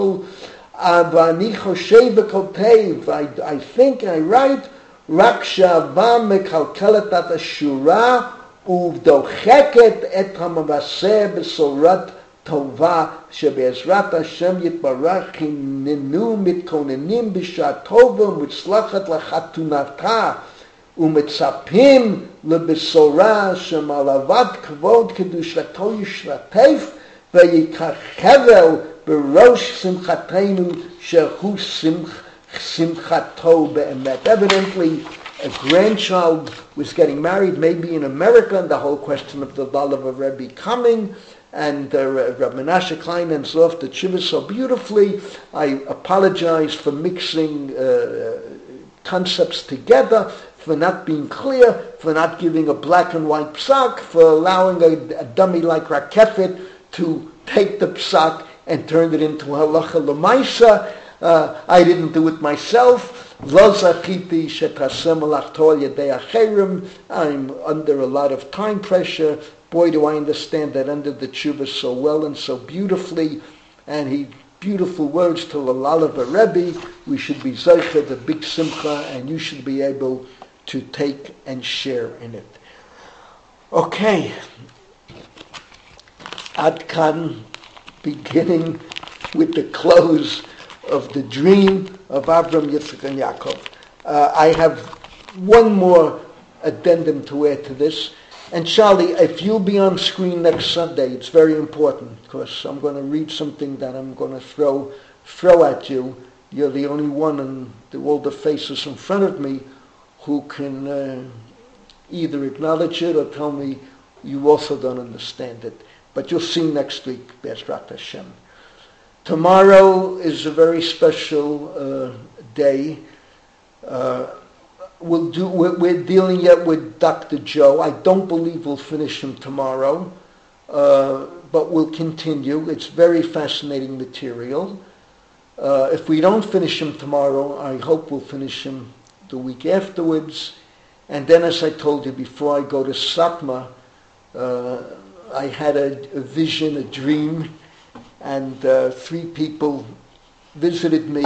Avani choshev v'kotev. I think I write. Rak shava mekalkelet at ashura. ובדוחקת את המבשר בשורת טובה שבעזרת השם יתברך הננו מתכוננים בשעה טובה ומוצלחת לחתונתה ומצפים לבשורה שמעלבת כבוד קדושתו ישתתף ויקחבל בראש שמחתנו שהוא שמחתו באמת. Evidently, a grandchild was getting married, maybe in America, and the whole question of the Lalavar Rebbe coming, and Rabbi Menashe Klein ends off the tshuva so beautifully. I apologize for mixing concepts together, for not being clear, for not giving a black and white psak, for allowing a dummy like Rakefet to take the psak and turn it into halacha l'maisa. I didn't do it myself. I'm under a lot of time pressure. Boy, do I understand that under the tshuva so well and so beautifully. And he beautiful words to the Lalavar Rebbe. We should be zeicha, the big simcha, and you should be able to take and share in it. Okay. Ad kan, beginning with the close of the dream of Avram, Yitzchak, and Yaakov. I have one more addendum to add to this. And Charlie, if you'll be on screen next Sunday, it's very important, because I'm going to read something that I'm going to throw at you. You're the only one in all the faces in front of me who can either acknowledge it or tell me you also don't understand it. But you'll see next week, Be'ezrat Hashem. Tomorrow is a very special day. We're dealing yet with Dr. Joe. I don't believe we'll finish him tomorrow, but we'll continue. It's very fascinating material. If we don't finish him tomorrow, I hope we'll finish him the week afterwards. And then, as I told you before, I go to Satmar. I had a vision, a dream, and 3 people visited me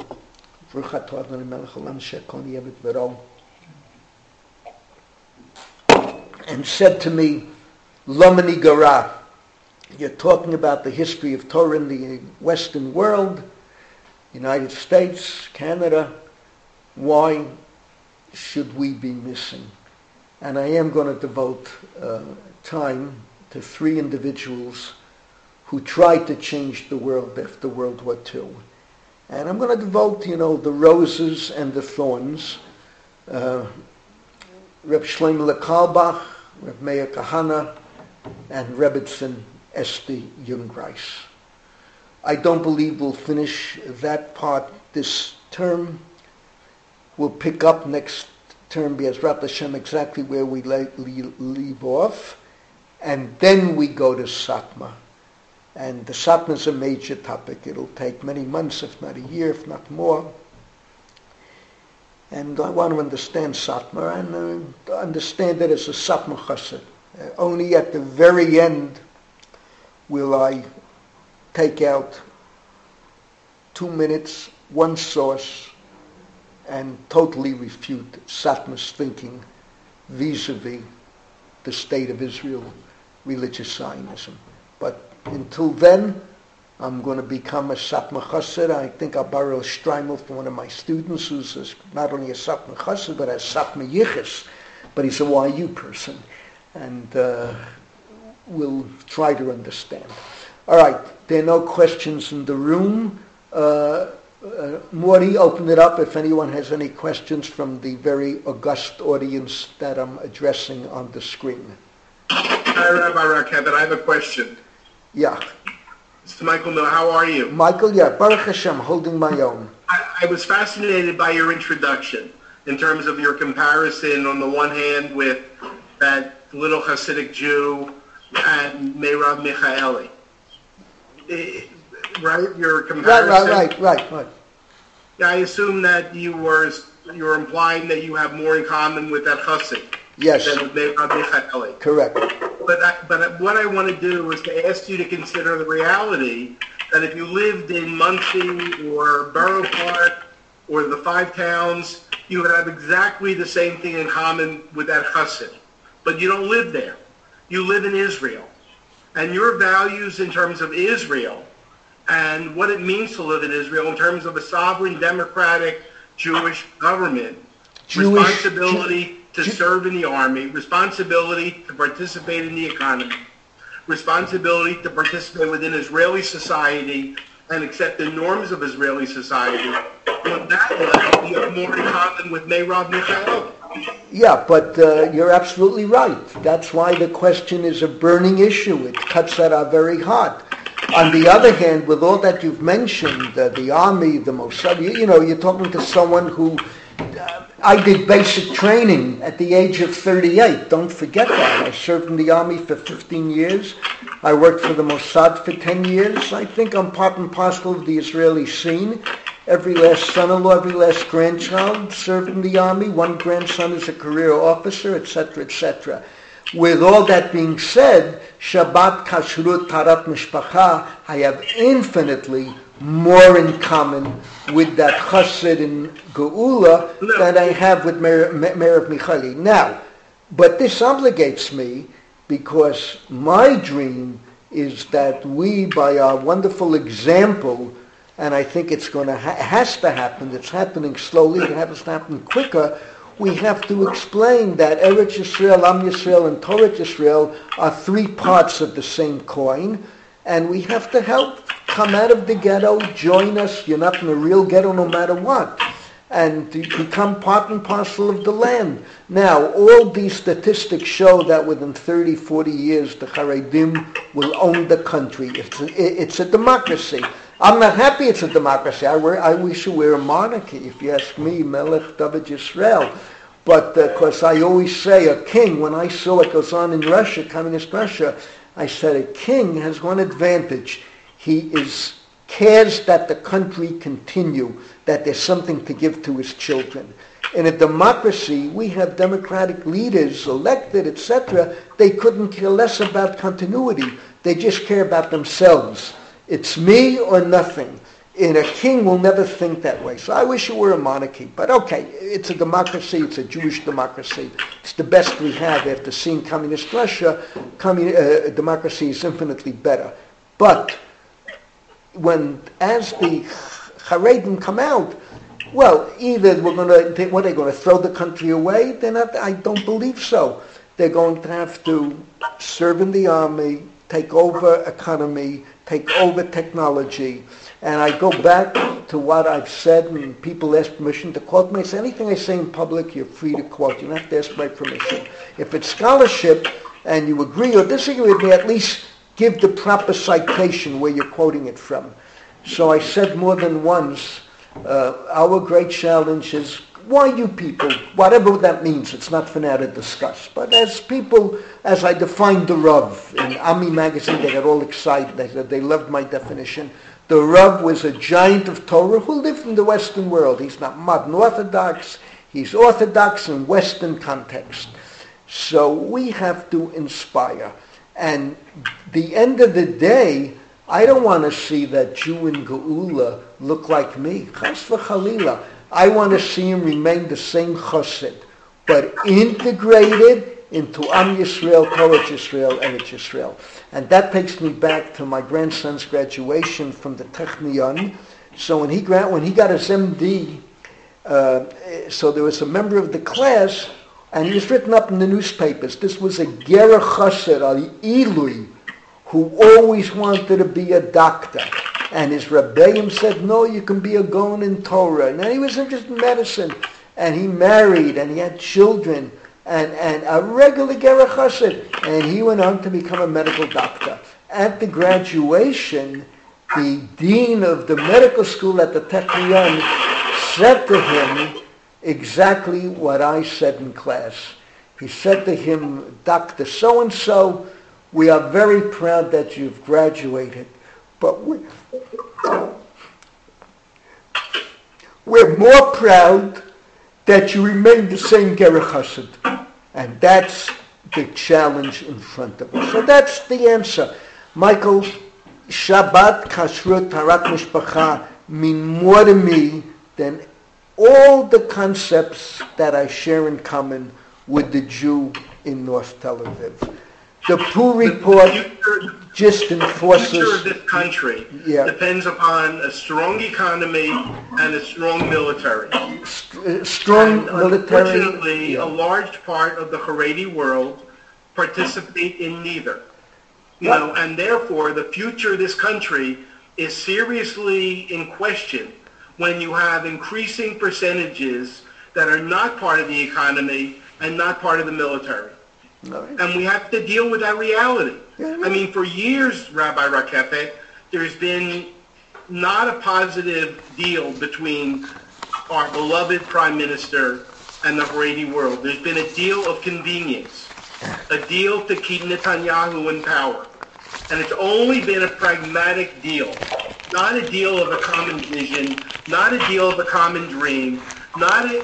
and said to me, Lomani Gara, you're talking about the history of Torah in the Western world, United States, Canada. Why should we be missing? And I am going to devote time to 3 individuals who tried to change the world after World War II. And I'm going to devote, the roses and the thorns. Reb Shlomo Karlbach, Reb Meir Kahana, and Rebbitzin Esti Jungreis. I don't believe we'll finish that part this term. We'll pick up next term, Be'ezrat Hashem, exactly where we leave off. And then we go to Satmar. And the Satmar is a major topic. It'll take many months, if not a year, if not more. And I want to understand Satmar and understand it as a Satmar Chassid. Only at the very end will I take out 2 minutes, one source, and totally refute Satmar's thinking vis-a-vis the state of Israel, religious Zionism. But until then, I'm going to become a Satmar Chassid. I think I'll borrow a Streimel from one of my students who's not only a Satmar Chassid, but a Satmar Yichus, but he's a YU person. And we'll try to understand. All right, there are no questions in the room. Morty, open it up if anyone has any questions from the very august audience that I'm addressing on the screen. Hi, Rabbi Rakeb, I have a question. Yeah. Mr. Michael Miller, how are you? Michael, yeah, Baruch Hashem, holding my own. I was fascinated by your introduction in terms of your comparison on the one hand with that little Hasidic Jew and Meirav Michaeli. Right? Your comparison? Right. Yeah, I assume that you're implying that you have more in common with that Hasid yes. than with Meirav Michaeli. Correct. But what I want to do is to ask you to consider the reality that if you lived in Muncie or Borough Park or the Five Towns, you would have exactly the same thing in common with that Hasid. But you don't live there. You live in Israel. And your values in terms of Israel and what it means to live in Israel in terms of a sovereign, democratic, Jewish government, responsibility to serve in the army, responsibility to participate in the economy, responsibility to participate within Israeli society and accept the norms of Israeli society. On that level, you have more in common with Meirav Michaeli. Yeah, but you're absolutely right. That's why the question is a burning issue. It cuts at our very heart. On the other hand, with all that you've mentioned, the army, the Mossad, you're talking to someone who... I did basic training at the age of 38. Don't forget that. I served in the army for 15 years. I worked for the Mossad for 10 years. I think I'm part and parcel of the Israeli scene. Every last son-in-law, every last grandchild served in the army. One grandson is a career officer, etc., etc. With all that being said, Shabbat, Kashrut, Tarat, Mishpacha, I have infinitely more in common with that Chassid in Geula than I have with Meirav Michaeli. Now, but this obligates me because my dream is that we, by our wonderful example, and I think it's going to has to happen, it's happening slowly, it has to happen quicker, we have to explain that Eretz Yisrael, Am Yisrael, and Torah Yisrael are three parts of the same coin, and we have to help come out of the ghetto, join us. You're not in a real ghetto no matter what, and to become part and parcel of the land. Now, all these statistics show that within 30, 40 years, the Haredim will own the country. It's a democracy. I'm not happy it's a democracy. I wish it were a monarchy, if you ask me, Melech David Yisrael. But because I always say a king, when I saw what goes on in Russia, communist Russia, I said a king has one advantage. He cares that the country continue, that there's something to give to his children. In a democracy, we have democratic leaders elected, etc. They couldn't care less about continuity. They just care about themselves. It's me or nothing. And a king will never think that way. So I wish it were a monarchy. But okay, it's a democracy. It's a Jewish democracy. It's the best we have after seeing communist Russia. Democracy is infinitely better. But as the Haredim come out, well, either what are they going to throw the country away? They're not. I don't believe so. They're going to have to serve in the army, take over economy, take over technology. And I go back to what I've said, and people ask permission to quote me. I say, anything I say in public, you're free to quote. You don't have to ask my permission. If it's scholarship and you agree or disagree with me, at least give the proper citation where you're quoting it from. So I said more than once, our great challenge is, why you people, whatever that means, it's not for now to discuss. But as people, as I defined the Rav, in Ami magazine, they got all excited. They loved my definition. The Rav was a giant of Torah who lived in the Western world. He's not modern Orthodox. He's Orthodox in Western context. So we have to inspire. And the end of the day, I don't want to see that Jew in Geula look like me. Chas v'chalila. I want to see him remain the same chassid, but integrated into Am Yisrael, Torah Yisrael, Eretz Yisrael. And that takes me back to my grandson's graduation from the Technion. So when he got his MD, so there was a member of the class, and he was written up in the newspapers. This was a Gerach Chassid, a Ilui, who always wanted to be a doctor. And his Rebbeim said, no, you can be a Gaon in Torah. And he was interested in medicine. And he married, and he had children, and a regular Gerach Chassid. And he went on to become a medical doctor. At the graduation, the dean of the medical school at the Technion said to him exactly what I said in class. He said to him, Dr. So-and-so, we are very proud that you've graduated, but we're more proud that you remain the same Gerach Chassid. And that's the challenge in front of us. So that's the answer. Michael, Shabbat, Kashrut, Tarat Mishpacha mean more to me than all the concepts that I share in common with the Jew in North Tel Aviv. The Pooh report just enforces... The future of this country depends upon a strong economy and a strong military. Strong military... Unfortunately, a large part of the Haredi world participate in neither. And therefore, the future of this country is seriously in question when you have increasing percentages that are not part of the economy and not part of the military. Right. And we have to deal with that reality. Yeah. I mean, for years, Rabbi Rakefe, there's been not a positive deal between our beloved Prime Minister and the Haredi world. There's been a deal of convenience, a deal to keep Netanyahu in power. And it's only been a pragmatic deal, not a deal of a common vision, not a deal of a common dream, not a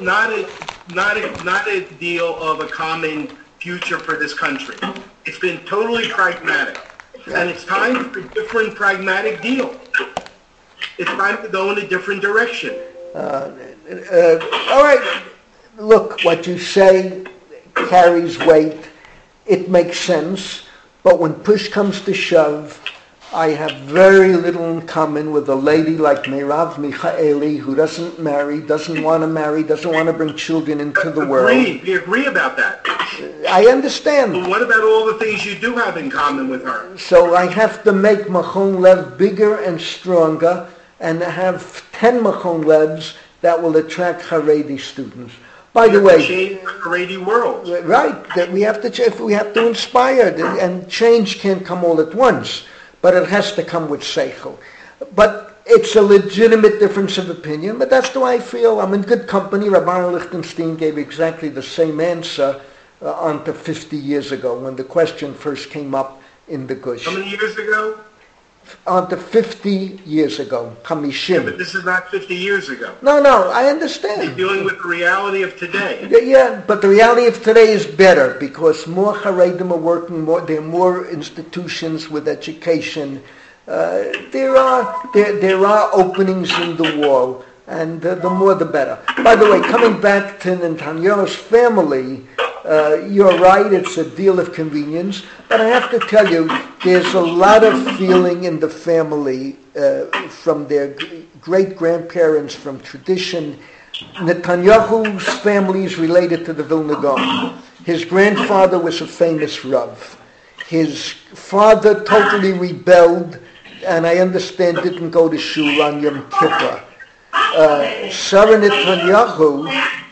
deal of a common future for this country. It's been totally pragmatic. And it's time for a different pragmatic deal. It's time to go in a different direction. All right. Look, what you say carries weight. It makes sense. But when push comes to shove, I have very little in common with a lady like Merav Michaeli who doesn't marry, doesn't want to marry, doesn't want to bring children into the world. We agree about that. I understand. But what about all the things you do have in common with her? So I have to make Machon Lev bigger and stronger and have 10 Machon Levs that will attract Haredi students. By the way, change the Haredi world. Right, that we have to inspire, and change can't come all at once, but it has to come with seichel. But it's a legitimate difference of opinion, but that's the way I feel. I'm in good company. Rabbi Lichtenstein gave exactly the same answer unto 50 years ago when the question first came up in the Gush. How many years ago? Unto 50 years ago, Chamishim. Yeah, but this is not 50 years ago. No, I understand. You're dealing with the reality of today. Yeah, but the reality of today is better because more Haredim are working more. There are more institutions with education. There are openings in the wall, and the more the better. By the way, coming back to Netanyahu's family, you're right, it's a deal of convenience, but I have to tell you, there's a lot of feeling in the family from their great-grandparents, from tradition. Netanyahu's family is related to the Vilna Gaon. His grandfather was a famous Rav. His father totally rebelled. and I understand didn't go to shul on Yom Kippur. Sarah Netanyahu,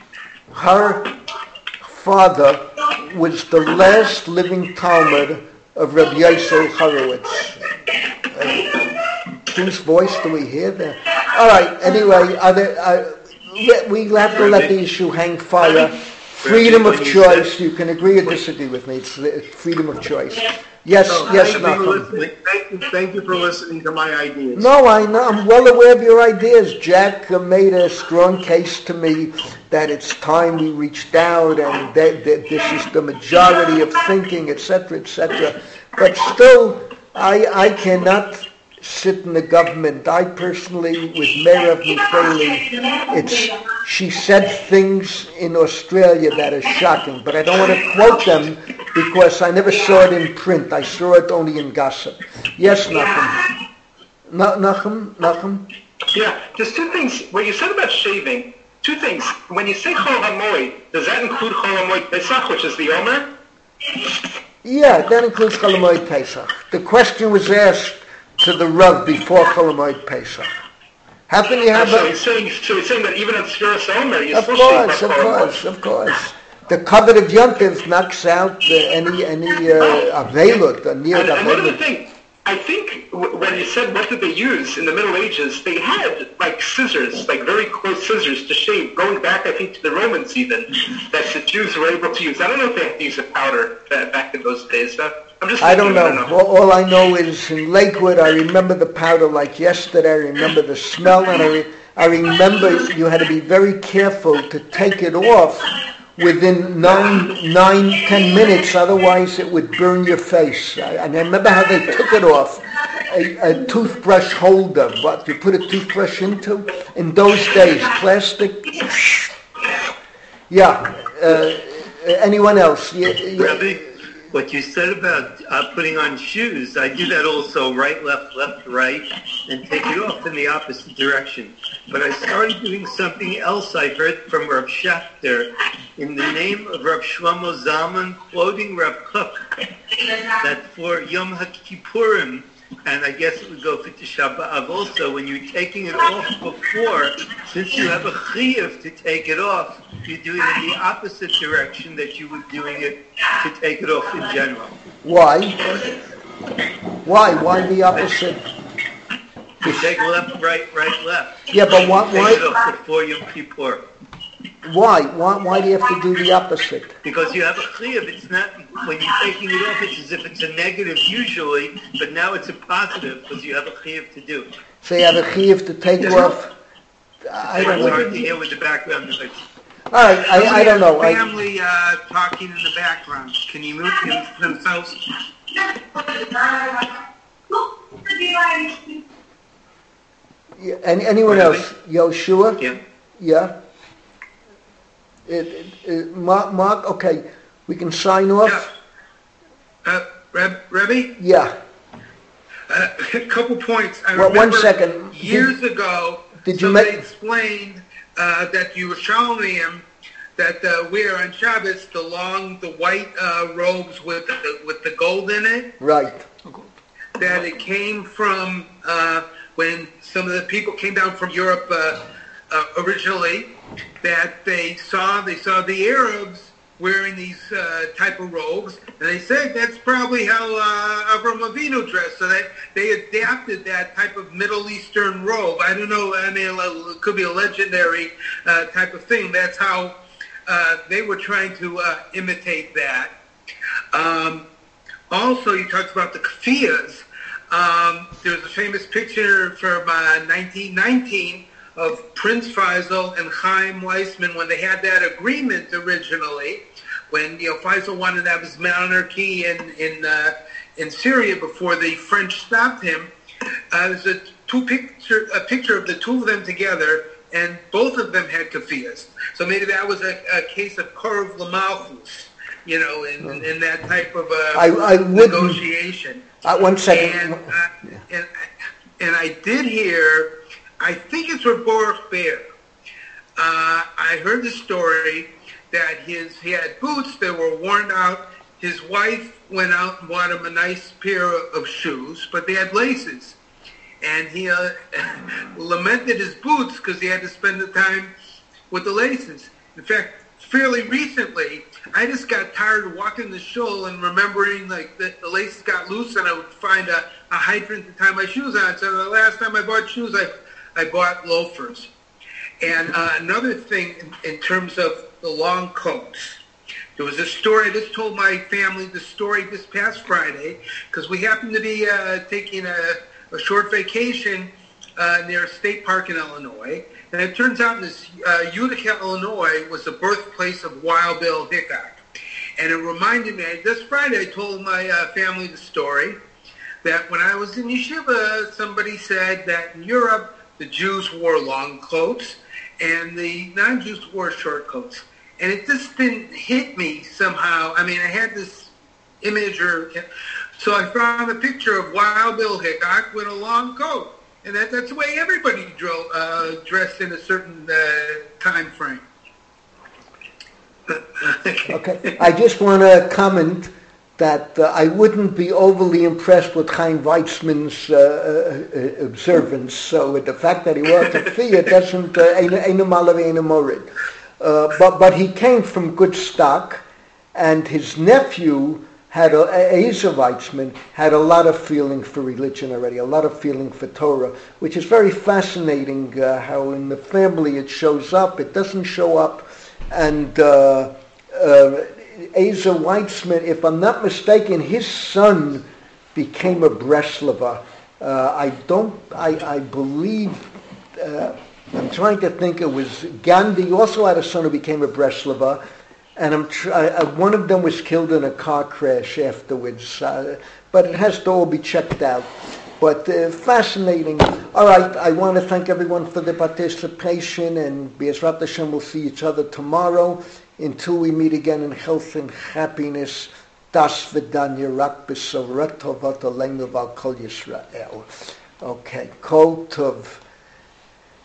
her father was the last living Talmud of Rabbi Yosef Horowitz. Whose voice do we hear there? All right, anyway, we have to let the issue hang fire. Freedom of choice. You can agree or disagree with me. It's freedom of choice. Yes, Nachum. Thank you for listening to my ideas. No, I know. I'm well aware of your ideas. Jack made a strong case to me that it's time we reached out and that this is the majority of thinking, etc., etc. But still, I cannot sit in the government. I personally, with Merav Michaeli, she said things in Australia that are shocking, but I don't want to quote them because I never saw it in print. I saw it only in gossip. Yes, Nachum. Nachum? Yeah, there's two things. What you said about shaving, two things. When you say Chol HaMoed, does that include Chol HaMoed Pesach, which is the Omer? Yeah, that includes Chol HaMoed Pesach. The question was asked to the Rav before Chol HaMoed Pesach. How can you have so he's saying that even at Sfiras Omer, you of still course, of course. The covet of Yontif knocks out any Avelut, a near And another Avelut. thing, I think when you said what did they use in the Middle Ages, they had like scissors, like very close scissors to shave, going back I think to the Romans even, that the Jews were able to use. I don't know if they had to use a powder back in those days. I don't know. All I know is in Lakewood, I remember the powder like yesterday. I remember the smell, and I remember you had to be very careful to take it off within 10 minutes, otherwise it would burn your face. And I remember how they took it off. A toothbrush holder, what you put a toothbrush into in those days, plastic. Yeah. Anyone else? Rabbi, what you said about putting on shoes, I do that also, right, left, right, and take it off in the opposite direction. But I started doing something else I heard from Rav Schachter in the name of Rav Shlomo Zalman, quoting Rav Kook, that for Yom HaKippurim, and I guess it would go for Tisha B'Av also, when you're taking it off before, since you have a chiyuv to take it off, you do it in the opposite direction that you were doing it to take it off in general. Why? Why the opposite? You take left, right, left. Yeah, but why? Take it off before Yom Kippur. Why do you have to do the opposite? Because you have a chiyuv. It's not, when you're taking it off, it's as if it's a negative usually, but now it's a positive because you have a chiyuv to do. So you have a chiyuv to take off? I don't It's hard know. to hear with the background noise. All right, I don't know. Family talking in the background. Can you mute themselves? Anyone else? Yoshua? Yeah. Yeah? Mark, okay, we can sign off? Rebbe? Yeah. A couple points. I Well, remember 1 second. years ago, Did you somebody make- explained that Yerushalayim that wear on Shabbos the white robes with the gold in it. Right. That it came from when some of the people came down from Europe originally. That they saw the Arabs wearing these type of robes, and they said that's probably how Avraham Avinu dressed. So that they adapted that type of Middle Eastern robe. I don't know. I mean, it could be a legendary type of thing. That's how they were trying to imitate that. Also, you talked about the kafiyas. There's a famous picture from 1919 of Prince Faisal and Chaim Weizmann when they had that agreement originally, when Faisal wanted to have his monarchy in Syria before the French stopped him. There's a picture of the two of them together, and both of them had kafiyas. So maybe that was a case of Korov Lamalchus, in that type of negotiation. 1 second. And I did hear, I think it's for Baruch Bear. I heard the story that he had boots that were worn out. His wife went out and bought him a nice pair of shoes, but they had laces. and he lamented his boots because he had to spend the time with the laces. In fact, fairly recently, I just got tired of walking the shul and remembering like that the laces got loose and I would find a hydrant to tie my shoes on. So the last time I bought shoes, I bought loafers. And another thing in terms of the long coats, there was a story, I just told my family the story this past Friday because we happened to be taking a short vacation near a state park in Illinois. And it turns out this Utica, Illinois was the birthplace of Wild Bill Hickok. And it reminded me, this Friday I told my family the story that when I was in yeshiva, somebody said that in Europe, the Jews wore long coats and the non-Jews wore short coats. And it just didn't hit me somehow. I mean, I had this image, so I found a picture of Wild Bill Hickok with a long coat. And that's the way everybody dressed in a certain time frame. Okay. I just want to comment that I wouldn't be overly impressed with Chaim Weizmann's observance. So with the fact that he wore a tefillah doesn't eine malav eine morid. But he came from good stock, and his nephew Ezer Weizmann had a lot of feeling for religion already, a lot of feeling for Torah, which is very fascinating how in the family it shows up, it doesn't show up, and Ezer Weizmann, if I'm not mistaken, his son became a Breslover. I believe, I'm trying to think, it was Gandhi also had a son who became a Breslover, and one of them was killed in a car crash afterwards. But it has to all be checked out. But fascinating. All right, I want to thank everyone for the participation, and Be'ezrat Hashem, we'll see each other tomorrow. Until we meet again in health and happiness, Das Vidanya Rak B'Sorat Tovat Aleinu V'Al Kol Yisrael. Okay, Kol Tov.